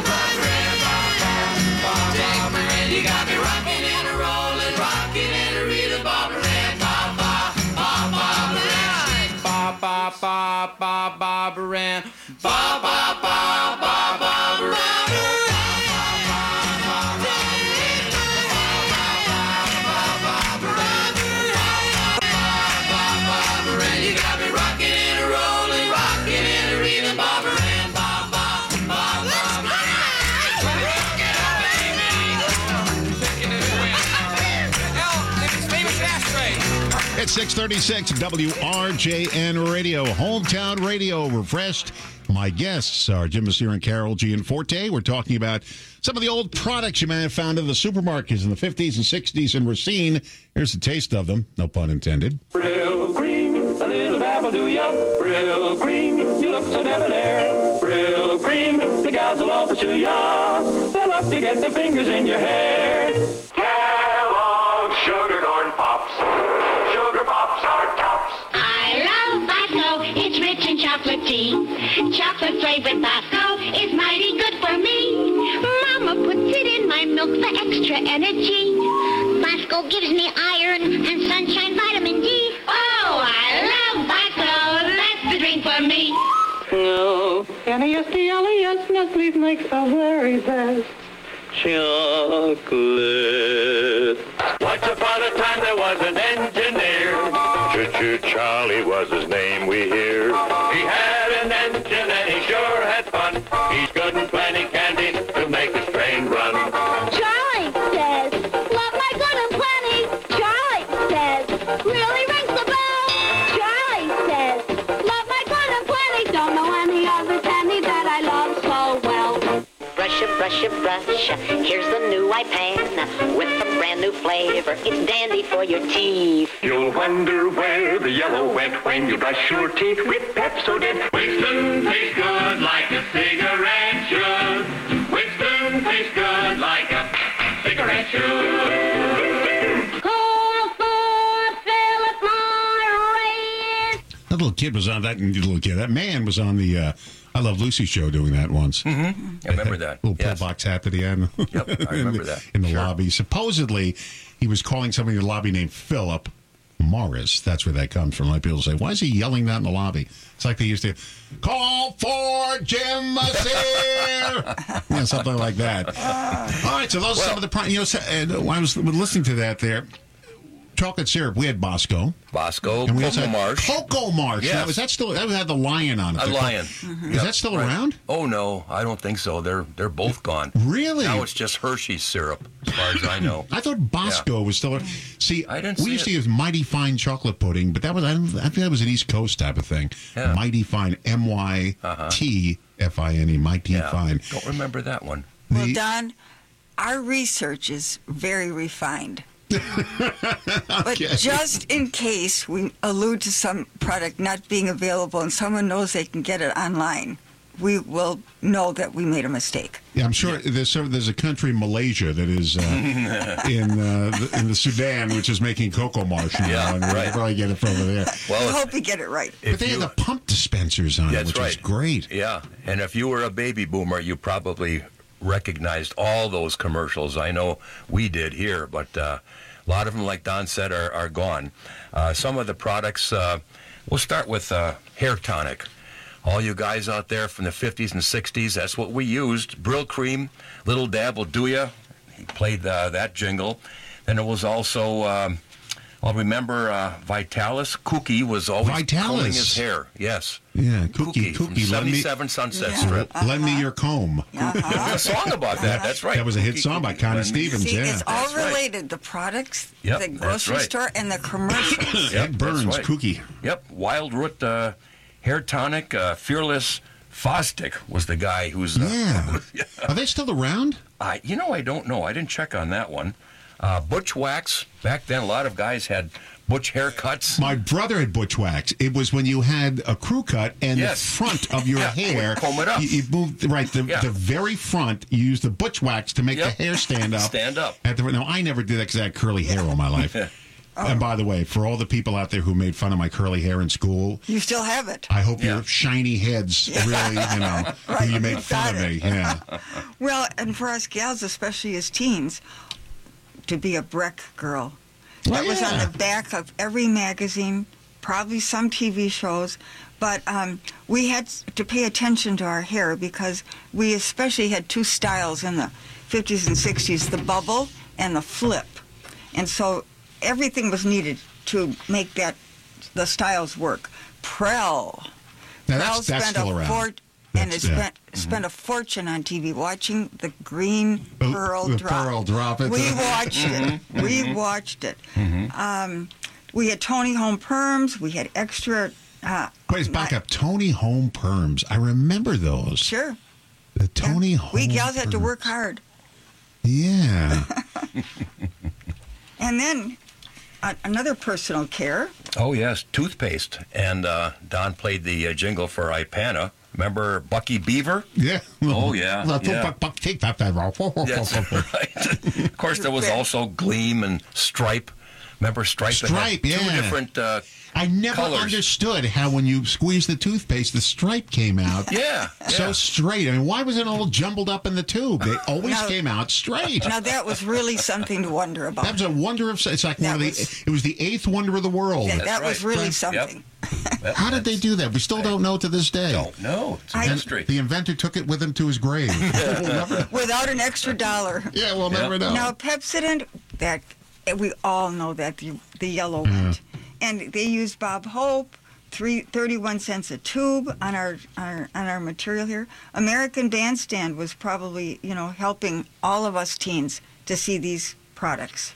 S4: You got me rocking and a rolling, rocking and a reeling, Ba Baran, ba ba ba ba Baran, ba ba ba ba ba Baran, ba ba ba ba ba Baran. You got me rocking and a rolling, rocking and a reeling, Ba Baran, ba ba ba ba Baran.
S19: It's six thirty-six W R J N Radio, Hometown Radio, refreshed. My guests are Jim Messere and Carol Gianforte. We're talking about some of the old products you may have found in the supermarkets in the fifties and sixties in Racine. Here's a taste of them, no pun intended.
S4: Brill Cream, a little dabble do ya? Brill Cream, you look so debonair. Brill Cream, the gals will all pursue ya. They'll love to get their fingers in your hair. Kellogg's Sugar Corn Pops. Sugar Pops are tops.
S27: I love Bosco, it's rich in chocolatey. Chocolate flavored Bosco is mighty good for me. Mama puts it in my milk for extra energy. Bosco gives me iron and sunshine vitamin D. Oh, I love Bosco, that's the drink for me.
S4: No, N E S T L E S, Nestle's makes the very best chocolate. Once upon a time there was an engineer. Choo-choo Charlie was his name, we hear. He had an engine and he sure had fun. He's good and plenty candy to make his train run.
S27: Charlie says, love my good and plenty. Charlie says, really rings the bell. Charlie says, love my good and plenty. Don't know any other candy that I love so well.
S9: Brush it, brush it, brush. Here's the new iPan with a brand new flavor. It's dandy for your teeth.
S4: You'll wonder where the yellow went when you brush your teeth with Pepsodent. Winston tastes good like a cigarette should. Winston tastes good like a cigarette should.
S27: Call for Philip Morris.
S19: That little kid was on that little kid. That man was on the uh, I Love Lucy show doing that once.
S24: Mm-hmm. I remember that.
S19: Little
S24: Yes.
S19: pillbox hat at the end.
S24: Yep, I remember
S19: in the,
S24: that.
S19: In the
S24: Sure.
S19: lobby. Supposedly, he was calling somebody in the lobby named Philip Morris. That's where that comes from. Like people say, why is he yelling that in the lobby? It's like they used to call for Jim Messere. Yeah, something like that. All right, so those are some of the pro- you know. So, and I was listening to that there. chocolate syrup, we had Bosco.
S24: Bosco,
S19: And we also
S24: Cocoa
S19: had
S24: Marsh.
S19: Cocoa Marsh.
S24: Yes.
S19: Now, is that still, that had the lion on it.
S24: A
S19: The
S24: lion.
S19: Co-
S24: Mhm.
S19: Is
S24: Yep,
S19: that still
S24: right.
S19: around?
S24: Oh, no, I don't think so. They're they're both gone.
S19: Really?
S24: Now it's just Hershey's syrup, as far as I know.
S19: I thought Bosco was still. See,
S24: I didn't
S19: we
S24: see
S19: used to
S24: it.
S19: use Mighty Fine chocolate pudding, but that was I, don't, I think that was an East Coast type of thing.
S24: Yeah.
S19: Mighty Fine, M Y T F I N E, Mighty
S24: Yeah.
S19: Fine.
S24: Don't remember that one.
S3: Well, Don, our research is very refined. But
S19: Okay.
S3: just in case we allude to some product not being available and someone knows they can get it online, we will know that we made a mistake.
S19: Yeah, I'm sure there's sort of- there's a country, Malaysia, that is uh, in uh, the, in the Sudan, which is making Cocoa Marsh now,
S24: Yeah,
S19: and we'll
S24: right.
S19: probably get it from over there.
S24: Well,
S3: I hope we get it right.
S19: But they have the pump dispensers on it,
S24: That's
S19: which
S24: right.
S19: is great.
S24: Yeah, and if you were a baby boomer, you probably recognized all those commercials. I know we did here, but uh, a lot of them, like Don said, are, are gone. Uh, some of the products, uh, we'll start with uh, hair tonic. All you guys out there from the fifties and sixties, that's what we used. Brill Cream, Little Dab will do ya. He played uh, that jingle. Then it was also, um, I'll remember uh, Vitalis. Kooky was always
S19: Vitalis.
S24: combing his hair. Yes.
S19: Yeah, Cookie,
S24: Kooky from
S19: Cookie, lend me,
S24: seventy-seven Sunset
S3: Yeah.
S24: Strip.
S19: lend me your comb.
S24: There's a song about that. That's right.
S19: That was a hit
S24: Kooky,
S19: song by
S24: Kooky,
S19: Connie
S24: lend me your-
S19: Stevens.
S3: See,
S19: yeah,
S3: it's all
S24: That's right.
S3: related. The products,
S24: Yep,
S3: the
S24: that's
S3: grocery
S24: right.
S3: store, and the commercials.
S24: Yep,
S19: Ed Burns,
S24: that's right.
S19: Kooky.
S24: Yep, Wild Root uh, Hair Tonic, uh, Fearless Fosdick was the guy who's. Uh,
S19: Yeah. Are they still around?
S24: I, you know, I don't know. I didn't check on that one. Uh, Butch Wax. Back then, a lot of guys had butch haircuts.
S19: My brother had butch wax. It was when you had a crew cut and
S24: Yes.
S19: the front of your
S24: Yeah,
S19: hair.
S24: comb it up.
S19: You, you moved right the,
S24: Yeah.
S19: the very front. You used the butch wax to make
S24: Yep.
S19: the hair stand up.
S24: Stand up.
S19: At the, no, I never did that because I had curly hair all my life. And by the way, for all the people out there who made fun of my curly hair in school,
S3: You still have it.
S19: I hope your shiny heads really, you know, who you made fun of me. Yeah.
S3: Well, and for us gals, especially as teens, to be a Breck girl.
S19: Oh,
S3: That was on
S19: yeah.
S3: the back of every magazine, probably some T V shows. But um, we had to pay attention to our hair because we especially had two styles in the fifties and sixties, the bubble and the flip. And so everything was needed to make that the styles work. Prel.
S19: Now,
S3: Prel
S19: that's- that's
S3: spent
S19: still
S3: a
S19: around.
S3: fort- and
S19: That's-
S3: it
S19: yeah.
S3: spent spent a fortune on T V watching the green
S19: The-
S3: pearl
S19: the
S3: drop.
S19: pearl drop it.
S3: We watched it. We watched it. Um, we had Tony Home Perms. We had extra. Uh,
S19: Wait, back up. Tony Home Perms. I remember those.
S3: Sure.
S19: The Tony Home
S3: We gals had to
S19: Perms.
S3: work hard.
S19: Yeah.
S3: And then uh, another personal care.
S24: Oh, yes, toothpaste. And uh, Don played the uh, jingle for Ipana. Remember Bucky Beaver?
S19: Yeah.
S24: Oh, yeah. yeah.
S19: Take that, that
S24: That's right. Of course, there was also Gleam and Stripe. Remember Stripe? It had
S19: Stripe,
S24: Two
S19: yeah.
S24: different uh,
S19: I never
S24: colors.
S19: understood how when you squeeze the toothpaste, the stripe came out.
S24: Yeah,
S19: So
S24: yeah.
S19: straight. I mean, why was it all jumbled up in the tube? They always
S3: Now-
S19: came out straight.
S3: Now that was really something to wonder about.
S19: That was a wonder of. It's like one of the. it was the eighth wonder of the world.
S3: That, that was really something.
S19: How did they do that? We still don't know to this day.
S24: Don't know. It's a
S3: I-
S24: mystery.
S19: The inventor took it with him to his grave. We'll never-
S3: Without an extra dollar.
S19: yeah, we'll never know.
S3: Now Pepsodent, that we all know that the, the yellow one, and they used Bob Hope, three, thirty-one cents a tube on our, our on our material here. American Bandstand was probably you know helping all of us teens to see these products.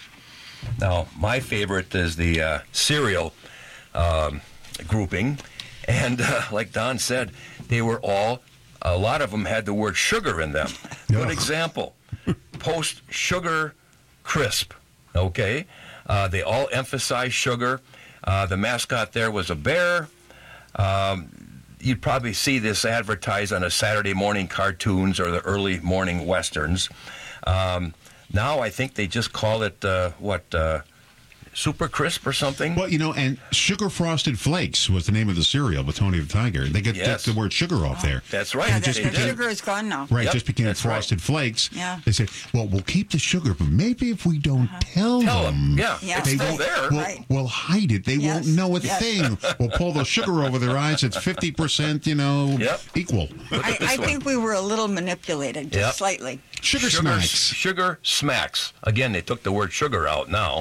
S24: Now, my favorite is the uh, cereal um, grouping. And uh, like Don said, they were all, a lot of them had the word sugar in them. Good example, Post Sugar Crisp, okay? Uh, they all emphasize sugar. Uh, the mascot there was a bear. Um, you'd probably see this advertised on a Saturday morning cartoons or the early morning westerns. Um, now I think they just call it, uh, what, uh, Super Crisp or something?
S19: Well, you know, and Sugar Frosted Flakes was the name of the cereal with Tony the Tiger. They get
S24: Yes.
S19: the word sugar off there.
S24: That's right.
S3: Yeah,
S19: And
S3: that,
S19: just
S3: the
S19: became-
S3: sugar is gone now.
S19: Right,
S24: Yep,
S19: just became
S24: that's right.
S19: Frosted Flakes.
S3: Yeah.
S19: They said, well, we'll keep the sugar, but maybe if we don't tell,
S24: Tell
S19: them,
S24: them. Yeah,
S3: Yeah.
S24: it's
S19: they
S24: still
S19: won't,
S24: there.
S19: We'll,
S3: Right.
S19: we'll hide it. They
S3: Yes.
S19: won't know a
S3: Yes.
S19: thing. We'll pull the sugar over their eyes. It's fifty percent, you know,
S24: Yep.
S19: equal.
S3: I, I think we were a little manipulated, just
S24: Yep.
S3: slightly.
S19: Sugar
S24: Sugar
S19: Smacks.
S24: Sugar Smacks. Again, they took the word sugar out now.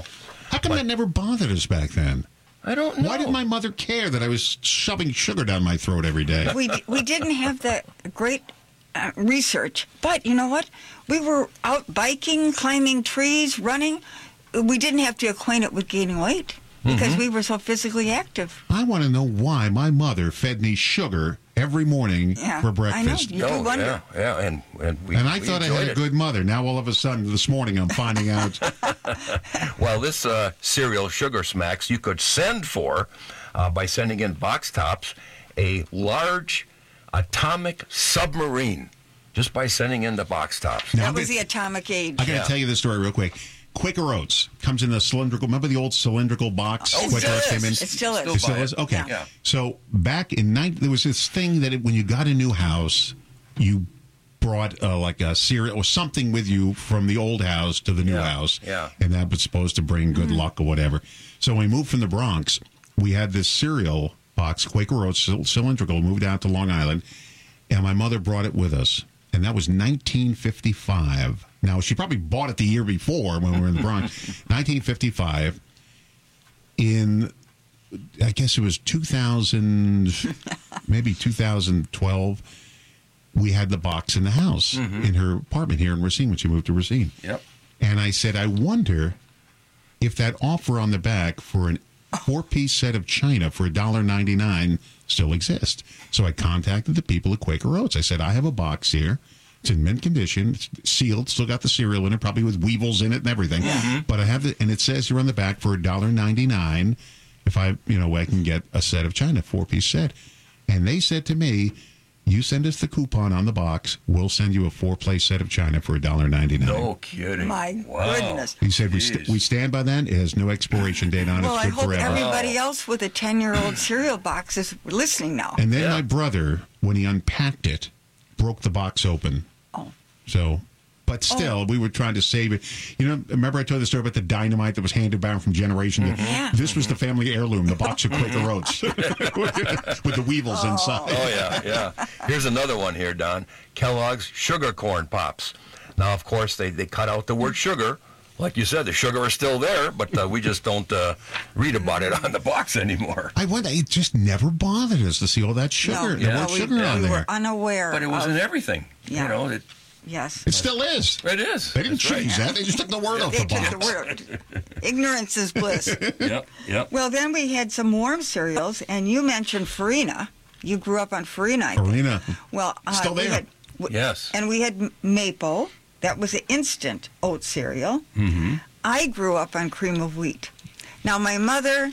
S19: How come that never bothered us back then?
S24: I don't know.
S19: Why did my mother care that I was shoving sugar down my throat every day?
S3: We we didn't have the great uh, research, but you know what? We were out biking, climbing trees, running. We didn't have to acquaint it with gaining weight because
S19: Mhm.
S3: we were so physically active.
S19: I want to know why my mother fed me sugar every morning
S3: Yeah,
S19: for
S3: I know.
S19: breakfast.
S3: You do
S24: Oh,
S3: wonder.
S24: yeah, yeah, and and we
S19: and I
S24: we
S19: thought I had
S24: enjoyed
S19: a
S24: it.
S19: good mother. Now all of a sudden, this morning, I'm finding out.
S24: Well, this uh, cereal, Sugar Smacks, you could send for uh, by sending in box tops a large atomic submarine just by sending in the box tops.
S3: That was the atomic age.
S19: I got to tell you this story real quick. Quaker Oats comes in a cylindrical. Remember the old cylindrical box?
S3: Oh, it
S19: Quaker
S3: still
S19: Oats
S3: is.
S19: came in.
S3: It still is.
S19: It
S3: Still
S19: still
S3: buy
S19: is.
S3: it.
S19: Okay.
S3: Yeah.
S19: So back in nineteen, there was this thing that it, when you got a new house, you brought uh, like a cereal or something with you from the old house to the new house.
S24: yeah.
S19: And that was supposed to bring good luck or whatever. So when we moved from the Bronx, we had this cereal box, Quaker Oats cyl- cylindrical, moved out to Long Island, and my mother brought it with us. And that was nineteen fifty-five. Now, she probably bought it the year before when we were in the Bronx. nineteen fifty-five. In, I guess it was two thousand, maybe two thousand twelve, we had the box in the house
S24: Mhm.
S19: in her apartment here in Racine when she moved to Racine.
S24: Yep.
S19: And I said, I wonder if that offer on the back for an four-piece set of china for one dollar ninety-nine still exists. So I contacted the people at Quaker Oats. I said, I have a box here. It's in mint condition. It's sealed. Still got the cereal in it, probably with weevils in it and everything.
S24: Mhm.
S19: But I have it, and it says here on the back for one dollar ninety-nine if I, you know, I can get a set of china, four-piece set. And they said to me, you send us the coupon on the box, we'll send you a four-place set of china for one dollar ninety-nine.
S24: No kidding.
S3: My
S24: Wow.
S3: goodness.
S19: He said, we, st- we stand by that. It has no expiration date on it.
S3: Well,
S19: It's
S3: I
S19: good
S3: hope
S19: forever.
S3: everybody else with a ten-year-old cereal box is listening now.
S19: And then my brother, when he unpacked it, broke the box open.
S3: Oh.
S19: So, but still, we were trying to save it. You know, remember I told the story about the dynamite that was handed down from generation to...
S3: Yeah.
S19: This was the family heirloom, the box of Quaker Oats with the weevils inside.
S24: Oh, yeah, yeah. Here's another one here, Don. Kellogg's Sugar Corn Pops. Now, of course, they, they cut out the word sugar. Like you said, the sugar is still there, but uh, we just don't uh, read about it on the box anymore.
S19: I wonder, it just never bothered us to see all that sugar, the
S24: Yeah.
S19: word
S24: we-
S19: sugar
S24: we
S19: on
S24: were
S19: there.
S3: Unaware.
S24: But it was
S3: of,
S24: in everything.
S3: Yeah.
S24: You know, it,
S3: Yes.
S19: It still is.
S24: It is.
S19: They didn't
S24: That's right.
S19: change that. They just took the word off
S3: They
S19: the
S3: took
S19: box.
S3: the word. Ignorance is bliss.
S24: Yep, yep.
S3: Well, then we had some warm cereals, and you mentioned Farina. You grew up on Farina. I think.
S19: Farina.
S3: Well, uh,
S19: Still
S3: we
S19: there.
S3: had- w-
S24: Yes.
S3: And we had m- maple. That was an instant oat cereal.
S24: Mm-hmm.
S3: I grew up on cream of wheat. Now, my mother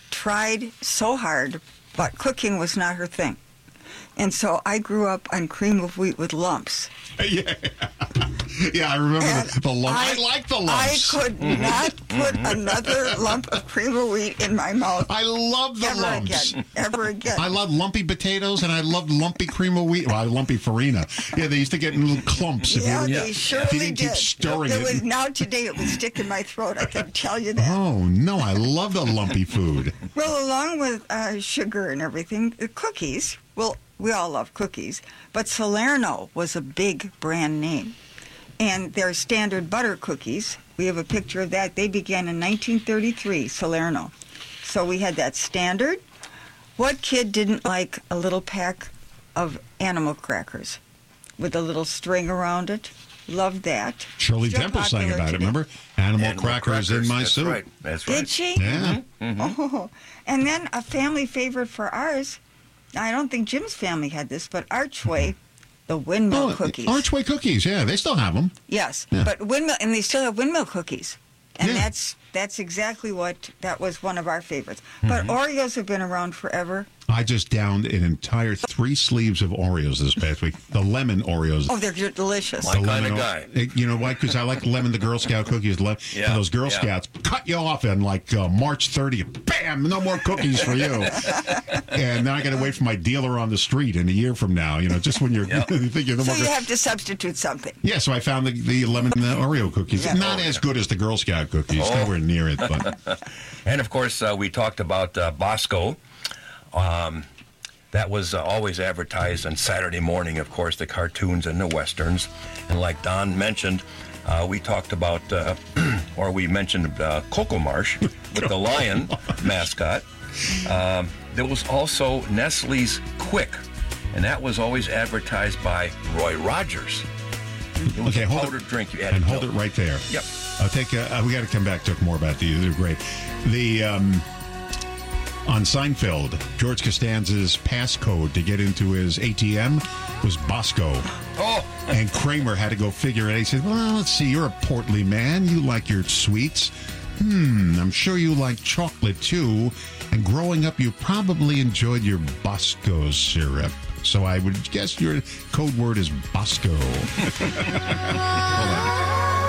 S3: tried so hard, but cooking was not her thing. And so I grew up on cream of wheat with lumps.
S19: Yeah. Yeah, I remember the, the lump. I, like the lumps.
S3: I could not put another lump of cream of wheat in my mouth.
S19: I love the
S3: ever
S19: lumps.
S3: Again, ever again.
S19: I love lumpy potatoes, and I loved lumpy cream of wheat. Well, lumpy farina. Yeah, they used to get in little clumps. If
S3: Yeah,
S19: you,
S3: they
S19: if
S3: surely
S19: you didn't
S3: did.
S19: keep stirring
S3: it
S19: it.
S3: was, now today it would stick in my throat. I can tell you that.
S19: Oh, no, I love the lumpy food.
S3: Well, along with uh, sugar and everything, the cookies. Well, we all love cookies, but Salerno was a big brand name. And their standard butter cookies, we have a picture of that. They began in nineteen thirty-three, Salerno. So we had that standard. What kid didn't like a little pack of animal crackers with a little string around it? Loved that.
S19: Shirley
S3: Still
S19: Temple sang
S3: popular
S19: about it,
S3: today.
S19: remember? Animal,
S24: Animal
S19: crackers, in my
S24: that's
S19: soup.
S24: Right. That's right.
S3: Did she?
S19: Yeah.
S3: Oh, and then a family favorite for ours. I don't think Jim's family had this, but Archway, the windmill
S19: Oh,
S3: cookies.
S19: Archway cookies, yeah, they still have them.
S3: Yes,
S19: Yeah.
S3: but windmill, and they still have windmill cookies, and
S19: Yeah.
S3: that's that's exactly what that was one of our favorites. But
S19: Mhm.
S3: Oreos have been around forever.
S19: I just downed an entire three sleeves of Oreos this past week. The lemon Oreos.
S3: Oh, they're delicious.
S19: The lemon O- it- You know why? Because I like lemon, the Girl Scout cookies. Le-
S24: Yeah,
S19: and those Girl
S24: yeah.
S19: Scouts cut you off in like uh, March thirtieth. Bam! No more cookies for you. And now I got to wait for my dealer on the street in a year from now. You know, just when you're you think you're the
S3: So
S19: more.
S3: you have to substitute something.
S19: Yeah, so I found the, the lemon uh, Oreo cookies.
S3: Yeah.
S19: Not as good as the Girl Scout cookies.
S24: Oh.
S19: Nowhere near it, but
S24: And of course, uh, we talked about uh, Bosco. Um, that was uh, always advertised on Saturday morning, of course, the cartoons and the westerns. And like Don mentioned, Uh, we talked about, uh, or we mentioned uh, Coco Marsh with the lion mascot. Um, there was also Nestle's Quick, and that was always advertised by Roy Rogers. It was
S19: Okay,
S24: a
S19: hold
S24: powdered
S19: it,
S24: drink. You added
S19: and hold
S24: milk.
S19: it right there.
S24: Yep.
S19: I'll take. A, uh, we got to come back talk more about these. They're great. The um, on Seinfeld, George Costanza's passcode to get into his A T M was Bosco.
S24: Oh.
S19: And Kramer had to go figure it out. He said, "Well, let's see. You're a portly man. You like your sweets. Hmm. I'm sure you like chocolate too. And growing up, you probably enjoyed your Bosco syrup. So I would guess your code word is Bosco." Hold on.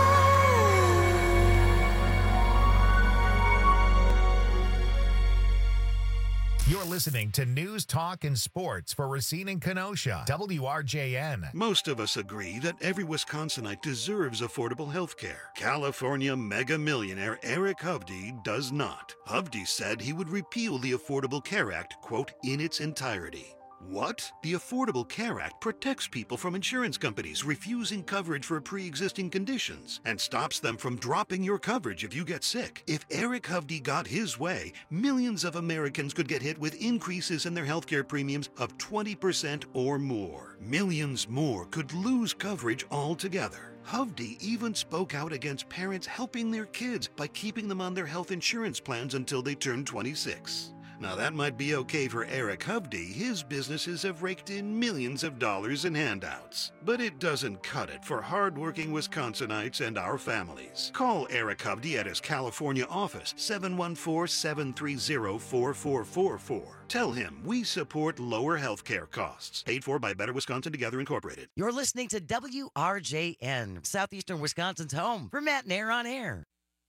S16: You're listening to News, Talk, and Sports for Racine and Kenosha. W R J N.
S2: Most of us agree that every Wisconsinite deserves affordable health care. California mega millionaire Eric Hovde does not. Hovde said he would repeal the Affordable Care Act, quote, in its entirety. What? The Affordable Care Act protects people from insurance companies refusing coverage for pre-existing conditions and stops them from dropping your coverage if you get sick. If Eric Hovde got his way, millions of Americans could get hit with increases in their healthcare premiums of twenty percent or more. Millions more could lose coverage altogether. Hovde even spoke out against parents helping their kids by keeping them on their health insurance plans until they turn twenty-six. Now that might be okay for Eric Hovde. His businesses have raked in millions of dollars in handouts. But it doesn't cut it for hardworking Wisconsinites and our families. Call Eric Hovde at his California office, seven one four, seven three zero, four four four four. Tell him we support lower health care costs. Paid for by Better Wisconsin Together Incorporated.
S29: You're listening to W R J N, Southeastern Wisconsin's home for Matt and Air on Air.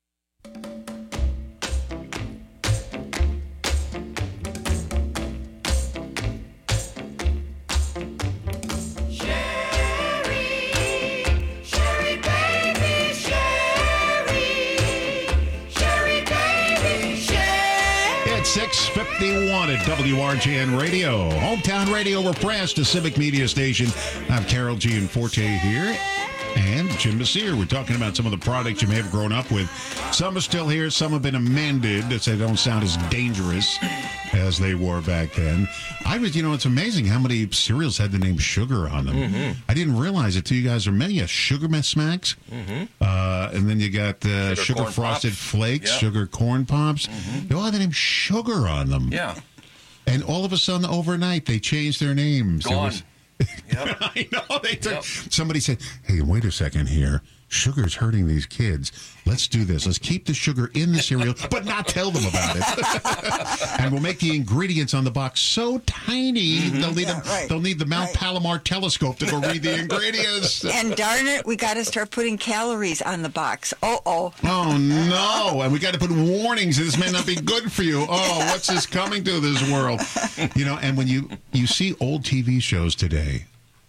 S19: six fifty-one at W R J N Radio. Hometown Radio, we're pressed, a civic media station. I'm Carol Gianforte here. And Jim Basir. We're talking about some of the products you may have grown up with. Some are still here. Some have been amended so they don't sound as dangerous as they were back then. I was, you know, it's amazing how many cereals had the name sugar on them. Mm-hmm. I didn't realize it till you guys are many. Yeah, Sugar Smacks. Mm-hmm. Uh, and then you got uh, Sugar, sugar Frosted Pops. Flakes, yep. Sugar Corn Pops. Mm-hmm. They all had the name sugar on them.
S24: Yeah.
S19: And all of a sudden, overnight, they changed their names.
S24: Gone.
S19: Yep. I know. They took, yep. Somebody said, hey, wait a second here. Sugar's hurting these kids. Let's do this. Let's keep the sugar in the cereal, but not tell them about it. And we'll make the ingredients on the box so tiny, mm-hmm. they'll need yeah, them, right. they'll need the Mount right. Palomar telescope to go read the ingredients.
S3: And darn it, we got to start putting calories on the box. Uh-oh.
S19: Oh, no. And we got to put warnings. This may not be good for you. Oh, what's this coming to this world? You know, and when you, you see old T V shows today,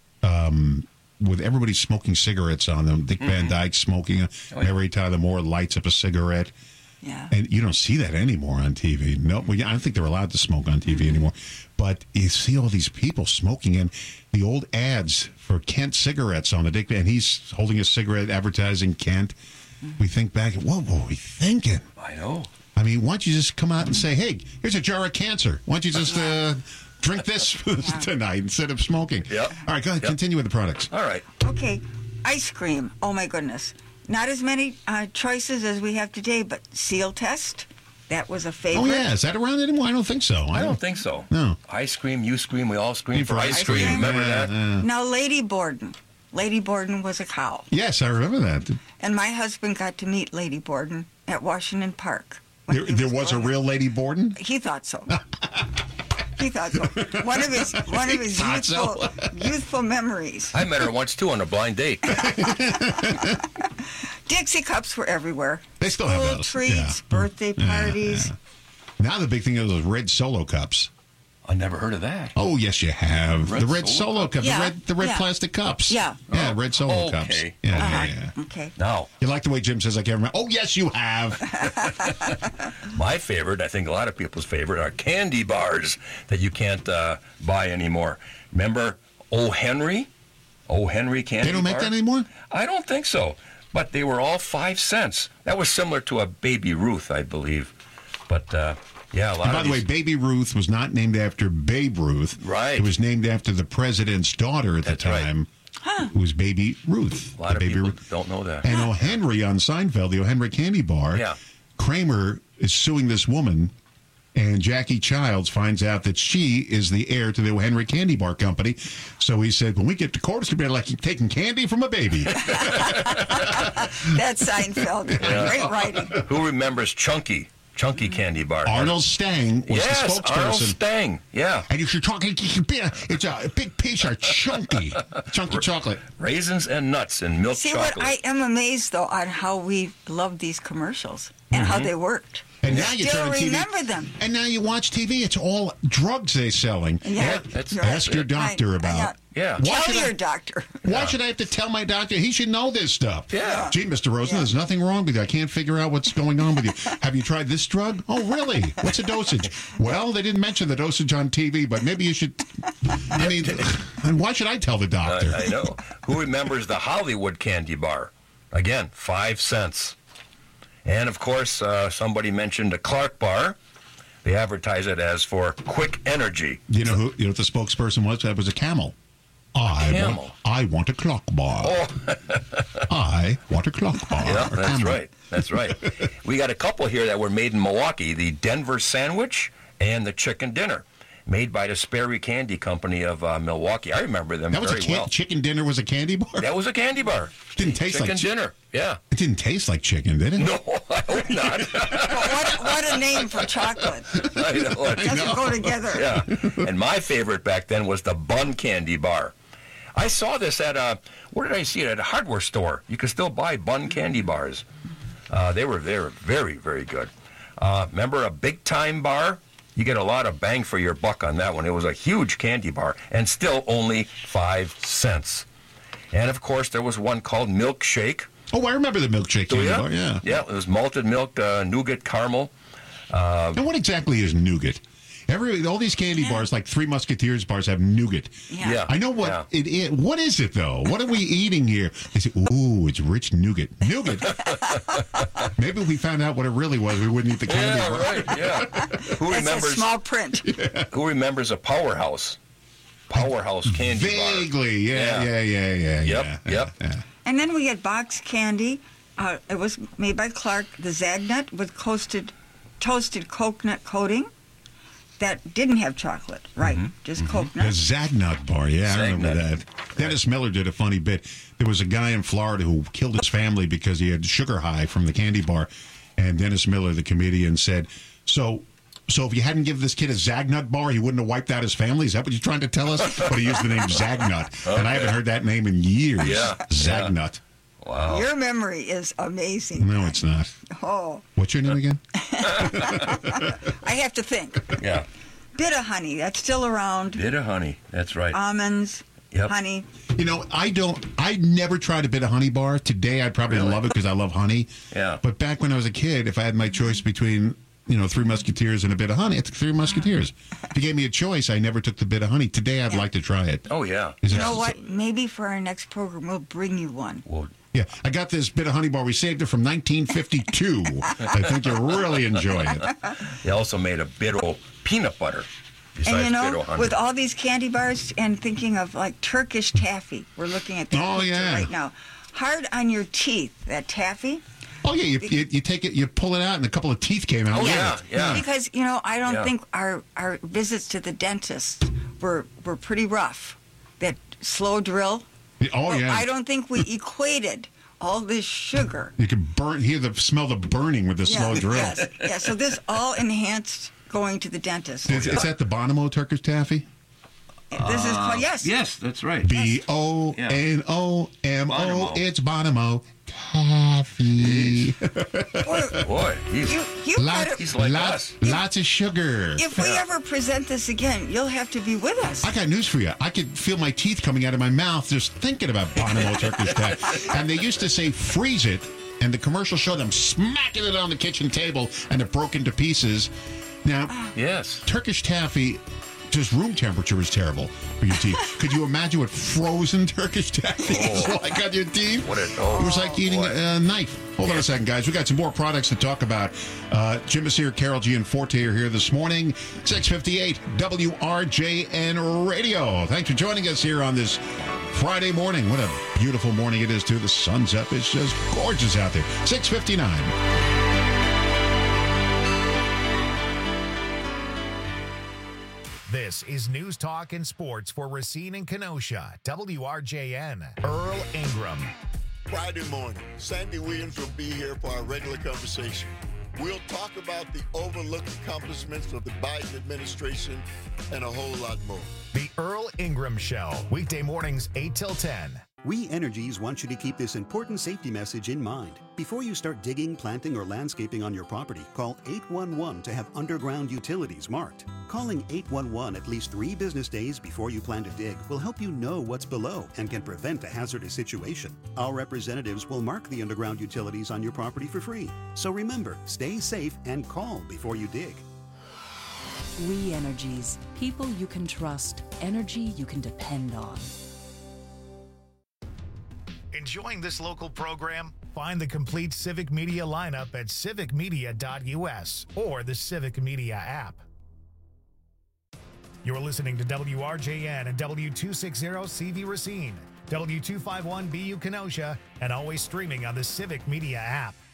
S19: um, with everybody smoking cigarettes on them. Dick mm-hmm. Van Dyke smoking. Oh, yeah. Mary Tyler Moore lights up a cigarette.
S3: Yeah.
S19: And you don't see that anymore on T V. No, well, I don't think they're allowed to smoke on T V mm-hmm. anymore. But you see all these people smoking, and the old ads for Kent cigarettes on the Dick Van, and he's holding a cigarette advertising Kent. Mm-hmm. We think back, what were we thinking?
S24: I know.
S19: I mean, why don't you just come out and say, hey, here's a jar of cancer. Why don't you just... Uh, drink this tonight instead of smoking.
S24: Yep.
S19: All right, go ahead.
S24: Yep.
S19: Continue with the products.
S24: All right.
S3: Okay. Ice cream. Oh, my goodness. Not as many uh, choices as we have today, but Seal Test. That was a favorite.
S19: Oh, yeah. Is that around anymore? I don't think so.
S24: I,
S19: I
S24: don't,
S19: don't
S24: think so.
S19: No.
S24: Ice cream, you scream, we all scream for,
S19: for
S24: ice
S19: ice
S24: cream.
S19: cream.
S24: Remember
S19: yeah,
S24: that?
S19: Yeah.
S3: Now, Lady Borden. Lady Borden was a cow.
S19: Yes, I remember that.
S3: And my husband got to meet Lady Borden at Washington Park.
S19: There, was, there was a real Lady Borden?
S3: He thought so. He thought so. One of his one of his youthful, so. youthful memories.
S24: I met her once too on a blind date.
S3: Dixie cups were everywhere.
S19: They still
S3: School
S19: have those.
S3: treats,
S19: yeah.
S3: birthday parties.
S19: Yeah, yeah. Now the big thing is those red Solo cups.
S24: I never heard of that.
S19: Oh yes, you have
S24: red
S19: the red
S24: Solo,
S19: Solo cup,
S3: yeah.
S19: the red the red
S3: yeah.
S19: plastic cups.
S3: Yeah,
S19: yeah, red Solo
S24: okay.
S19: cups. Yeah,
S3: uh-huh.
S19: yeah, yeah.
S3: Okay.
S24: Now
S19: you like the way Jim says I can't remember. Oh yes, you have.
S24: My favorite, I think a lot of people's favorite, are candy bars that you can't uh, buy anymore. Remember O. Henry? O. Henry candy
S19: They don't make
S24: bar?
S19: that anymore?
S24: I don't think so. but they were all five cents. That was similar to a Baby Ruth, I believe. But, uh, yeah, a lot
S19: And by
S24: of
S19: the way,
S24: these-
S19: Baby Ruth was not named after Babe Ruth.
S24: Right.
S19: It was named after the president's daughter at
S24: That's
S19: the
S24: right.
S19: time, who was Baby Ruth.
S24: a lot of
S19: Baby
S24: people
S19: Ruth.
S24: don't know that.
S19: And O. Henry on Seinfeld, the O. Henry candy bar,
S24: Yeah.
S19: Kramer is suing this woman, and Jackie Childs finds out that she is the heir to the O. Henry Candy Bar Company. So he said, when we get to court, it's going to be like taking candy from a baby.
S3: That's Seinfeld.
S24: Yeah.
S3: Great writing.
S24: Who remembers Chunky? Chunky Candy Bar.
S19: Arnold Stang was
S24: yes,
S19: the spokesperson.
S24: Arnold Stang. Yeah.
S19: And you should talk, it's a big piece of chunky, chunky chocolate.
S24: Raisins and nuts and milk
S3: See
S24: chocolate.
S3: what I am amazed though on how we loved these commercials and how
S19: Mhm.
S3: they worked.
S19: And
S3: I
S19: now you
S3: still
S19: turn on T V.
S3: remember them.
S19: And now you watch T V. It's all drugs they're selling.
S3: Yeah,
S24: that's-
S3: you're right.
S19: Ask your doctor
S3: I-
S19: about.
S3: I-
S24: Yeah.
S19: Why
S3: Tell
S19: should
S3: your
S19: I-
S3: doctor.
S19: Why should I have to tell my doctor? He should know this stuff.
S24: Yeah.
S19: Gee, Mister Rosen, there's nothing wrong with you. I can't figure out what's going on with you. Have you tried this drug? Oh, really? What's the dosage? Well, they didn't mention the dosage on T V, but maybe you should. I mean, and why should I tell the doctor?
S24: I, I know. Who remembers the Hollywood Candy Bar? Again, five cents. And, of course, uh, somebody mentioned a Clark Bar. They advertise it as for quick energy.
S19: You know who? You know what the spokesperson was? That was a camel. I
S24: Camel.
S19: want. I want a clock bar.
S24: Oh,
S19: I want a clock bar.
S24: yeah,
S19: A
S24: that's
S19: camel.
S24: right. That's right. We got a couple here that were made in Milwaukee, the Denver Sandwich and the Chicken Dinner, made by the Sperry Candy Company of uh, Milwaukee. I remember them
S19: That was a
S24: very
S19: can-
S24: well.
S19: chicken dinner. Was a candy bar.
S24: That was a candy bar.
S19: Didn't taste
S24: Chicken
S19: like chi-
S24: Dinner. Yeah.
S19: It didn't taste like chicken, did it?
S24: No, I hope not.
S3: what, what a name for chocolate.
S24: I know. I
S3: Doesn't
S24: know.
S3: go together.
S24: Yeah. And my favorite back then was the Bun Candy Bar. I saw this at a, where did I see it? At a hardware store. You could still buy Bun Candy Bars. Uh, they were they were very, very good. Uh, remember a Big Time Bar? You get a lot of bang for your buck on that one. It was a huge candy bar and still only five cents. And, of course, there was one called Milkshake.
S19: Oh, I remember the milkshake
S24: Do
S19: candy
S24: ya?
S19: bar. Yeah.
S24: Yeah, it was malted milk, uh, nougat caramel. Uh,
S19: Now, what exactly is nougat? Every all these candy bars, like Three Musketeers bars, have nougat.
S24: Yeah. Yeah.
S19: I know what
S24: Yeah.
S19: it is. What is it though? What are we eating here? They say, "Ooh, it's rich nougat." Nougat. Maybe if we found out what it really was, we wouldn't eat the candy
S24: yeah,
S19: bar.
S24: right, yeah. Who
S3: That's a
S24: remembers?
S3: small print.
S24: Who remembers a Powerhouse? Powerhouse candy bar.
S19: Vaguely, yeah, yeah, yeah, yeah,
S24: Yep,
S19: yeah.
S24: yep.
S19: yeah.
S3: And then we had box candy. Uh, it was made by Clark, the Zagnut with toasted, toasted coconut coating that didn't have chocolate, right? Just
S19: The
S3: coconut.
S19: Zagnut bar, yeah, I remember that. Dennis Miller did a funny bit. There was a guy in Florida who killed his family because he had sugar high from the candy bar. And Dennis Miller, the comedian, said, so so if you hadn't given this kid a Zagnut bar, he wouldn't have wiped out his family? Is that what you're trying to tell us? But he used the name Zagnut. And I haven't heard that name in years.
S24: Yeah,
S19: Zagnut.
S24: Wow.
S3: Your memory is amazing.
S19: No, it's not.
S3: Oh,
S19: What's your name again?
S3: I have to think.
S24: Yeah.
S3: Bit of honey, that's still around.
S24: Bit of honey. That's right.
S3: Almonds,
S24: Yep.
S3: honey.
S19: You know, I don't, I never tried a bit of honey bar. Today, I'd probably
S24: Really?
S19: love it because I love honey.
S24: Yeah.
S19: But back when I was a kid, if I had my choice between, you know, Three Musketeers and a bit of honey, I took Three Musketeers. If you gave me a choice, I never took the bit of honey. Today, I'd like to try it.
S24: Oh, yeah.
S19: Is
S3: You
S19: it-
S3: know what? Maybe for our next program, we'll bring you one.
S24: Well,
S19: Yeah, I got this bit of honey bar. We saved it from nineteen fifty-two. I think you'll really enjoy it.
S24: they also made a bit of peanut butter. Besides
S3: And you know,
S24: bit of honey.
S3: with all these candy bars and thinking of like Turkish taffy, we're looking at that
S19: Oh,
S3: picture
S19: yeah.
S3: right now. Hard on your teeth, that taffy.
S19: Oh, yeah, you, you, you take it, you pull it out, and a couple of teeth came out.
S24: Oh,
S19: with
S24: yeah,
S19: it.
S24: yeah.
S3: Because, you know, I don't
S24: Yeah.
S3: think our, our visits to the dentist were, were pretty rough. That slow drill.
S19: Oh,
S3: Well,
S19: yeah.
S3: I don't think we equated all this sugar.
S19: You can burn, hear the smell the burning with the
S3: Yeah,
S19: slow drill.
S3: Yes, yeah, so this all enhanced going to the dentist.
S19: Is, is that the Bonomo Turkish taffy?
S3: This is called, yes.
S24: Yes, that's right.
S19: B O N O M O.
S24: Bonomo.
S19: It's Bonomo Taffy.
S24: Boy, he's,
S3: You, you
S19: Lots,
S3: gotta,
S24: he's like
S19: lots,
S24: us.
S19: lots of sugar.
S3: if we ever present this again, you'll have to be with us.
S19: I got news for you. I could feel my teeth coming out of my mouth just thinking about Bonomo Turkish Taffy. And they used to say, freeze it. And the commercial showed them smacking it on the kitchen table and it broke into pieces. Now,
S24: Yes.
S19: Turkish Taffy, just room temperature is terrible for your teeth. Could you imagine what frozen Turkish taffy is
S24: Oh.
S19: like on your teeth?
S24: What it, oh,
S19: it was like eating
S24: boy.
S19: a knife. Hold on a second, guys. We got some more products to talk about. Uh, Jim Messere, Carol G, and Forte are here this morning. six fifty-eight W R J N Radio. Thanks for joining us here on this Friday morning. What a beautiful morning it is, too. The sun's up. It's just gorgeous out there. six fifty-nine.
S16: This is News Talk and Sports for Racine and Kenosha. W R J N. Earl Ingram.
S5: Friday morning, Sandy Williams will be here for our regular conversation. We'll talk about the overlooked accomplishments of the Biden administration and a whole lot more.
S16: The Earl Ingram Show. Weekday mornings, eight till ten.
S10: We Energies want you to keep this important safety message in mind. Before you start digging, planting, or landscaping on your property, call eight one one to have underground utilities marked. Calling eight one one at least three business days before you plan to dig will help you know what's below and can prevent a hazardous situation. Our representatives will mark the underground utilities on your property for free. So remember, stay safe and call before you dig.
S11: We Energies. People you can trust. Energy you can depend on.
S16: Enjoying this local program? Find the complete Civic Media lineup at civic media dot U S or the Civic Media app. You're listening to W R J N and W two sixty C V Racine, W two fifty-one B U Kenosha, and always streaming on the Civic Media app.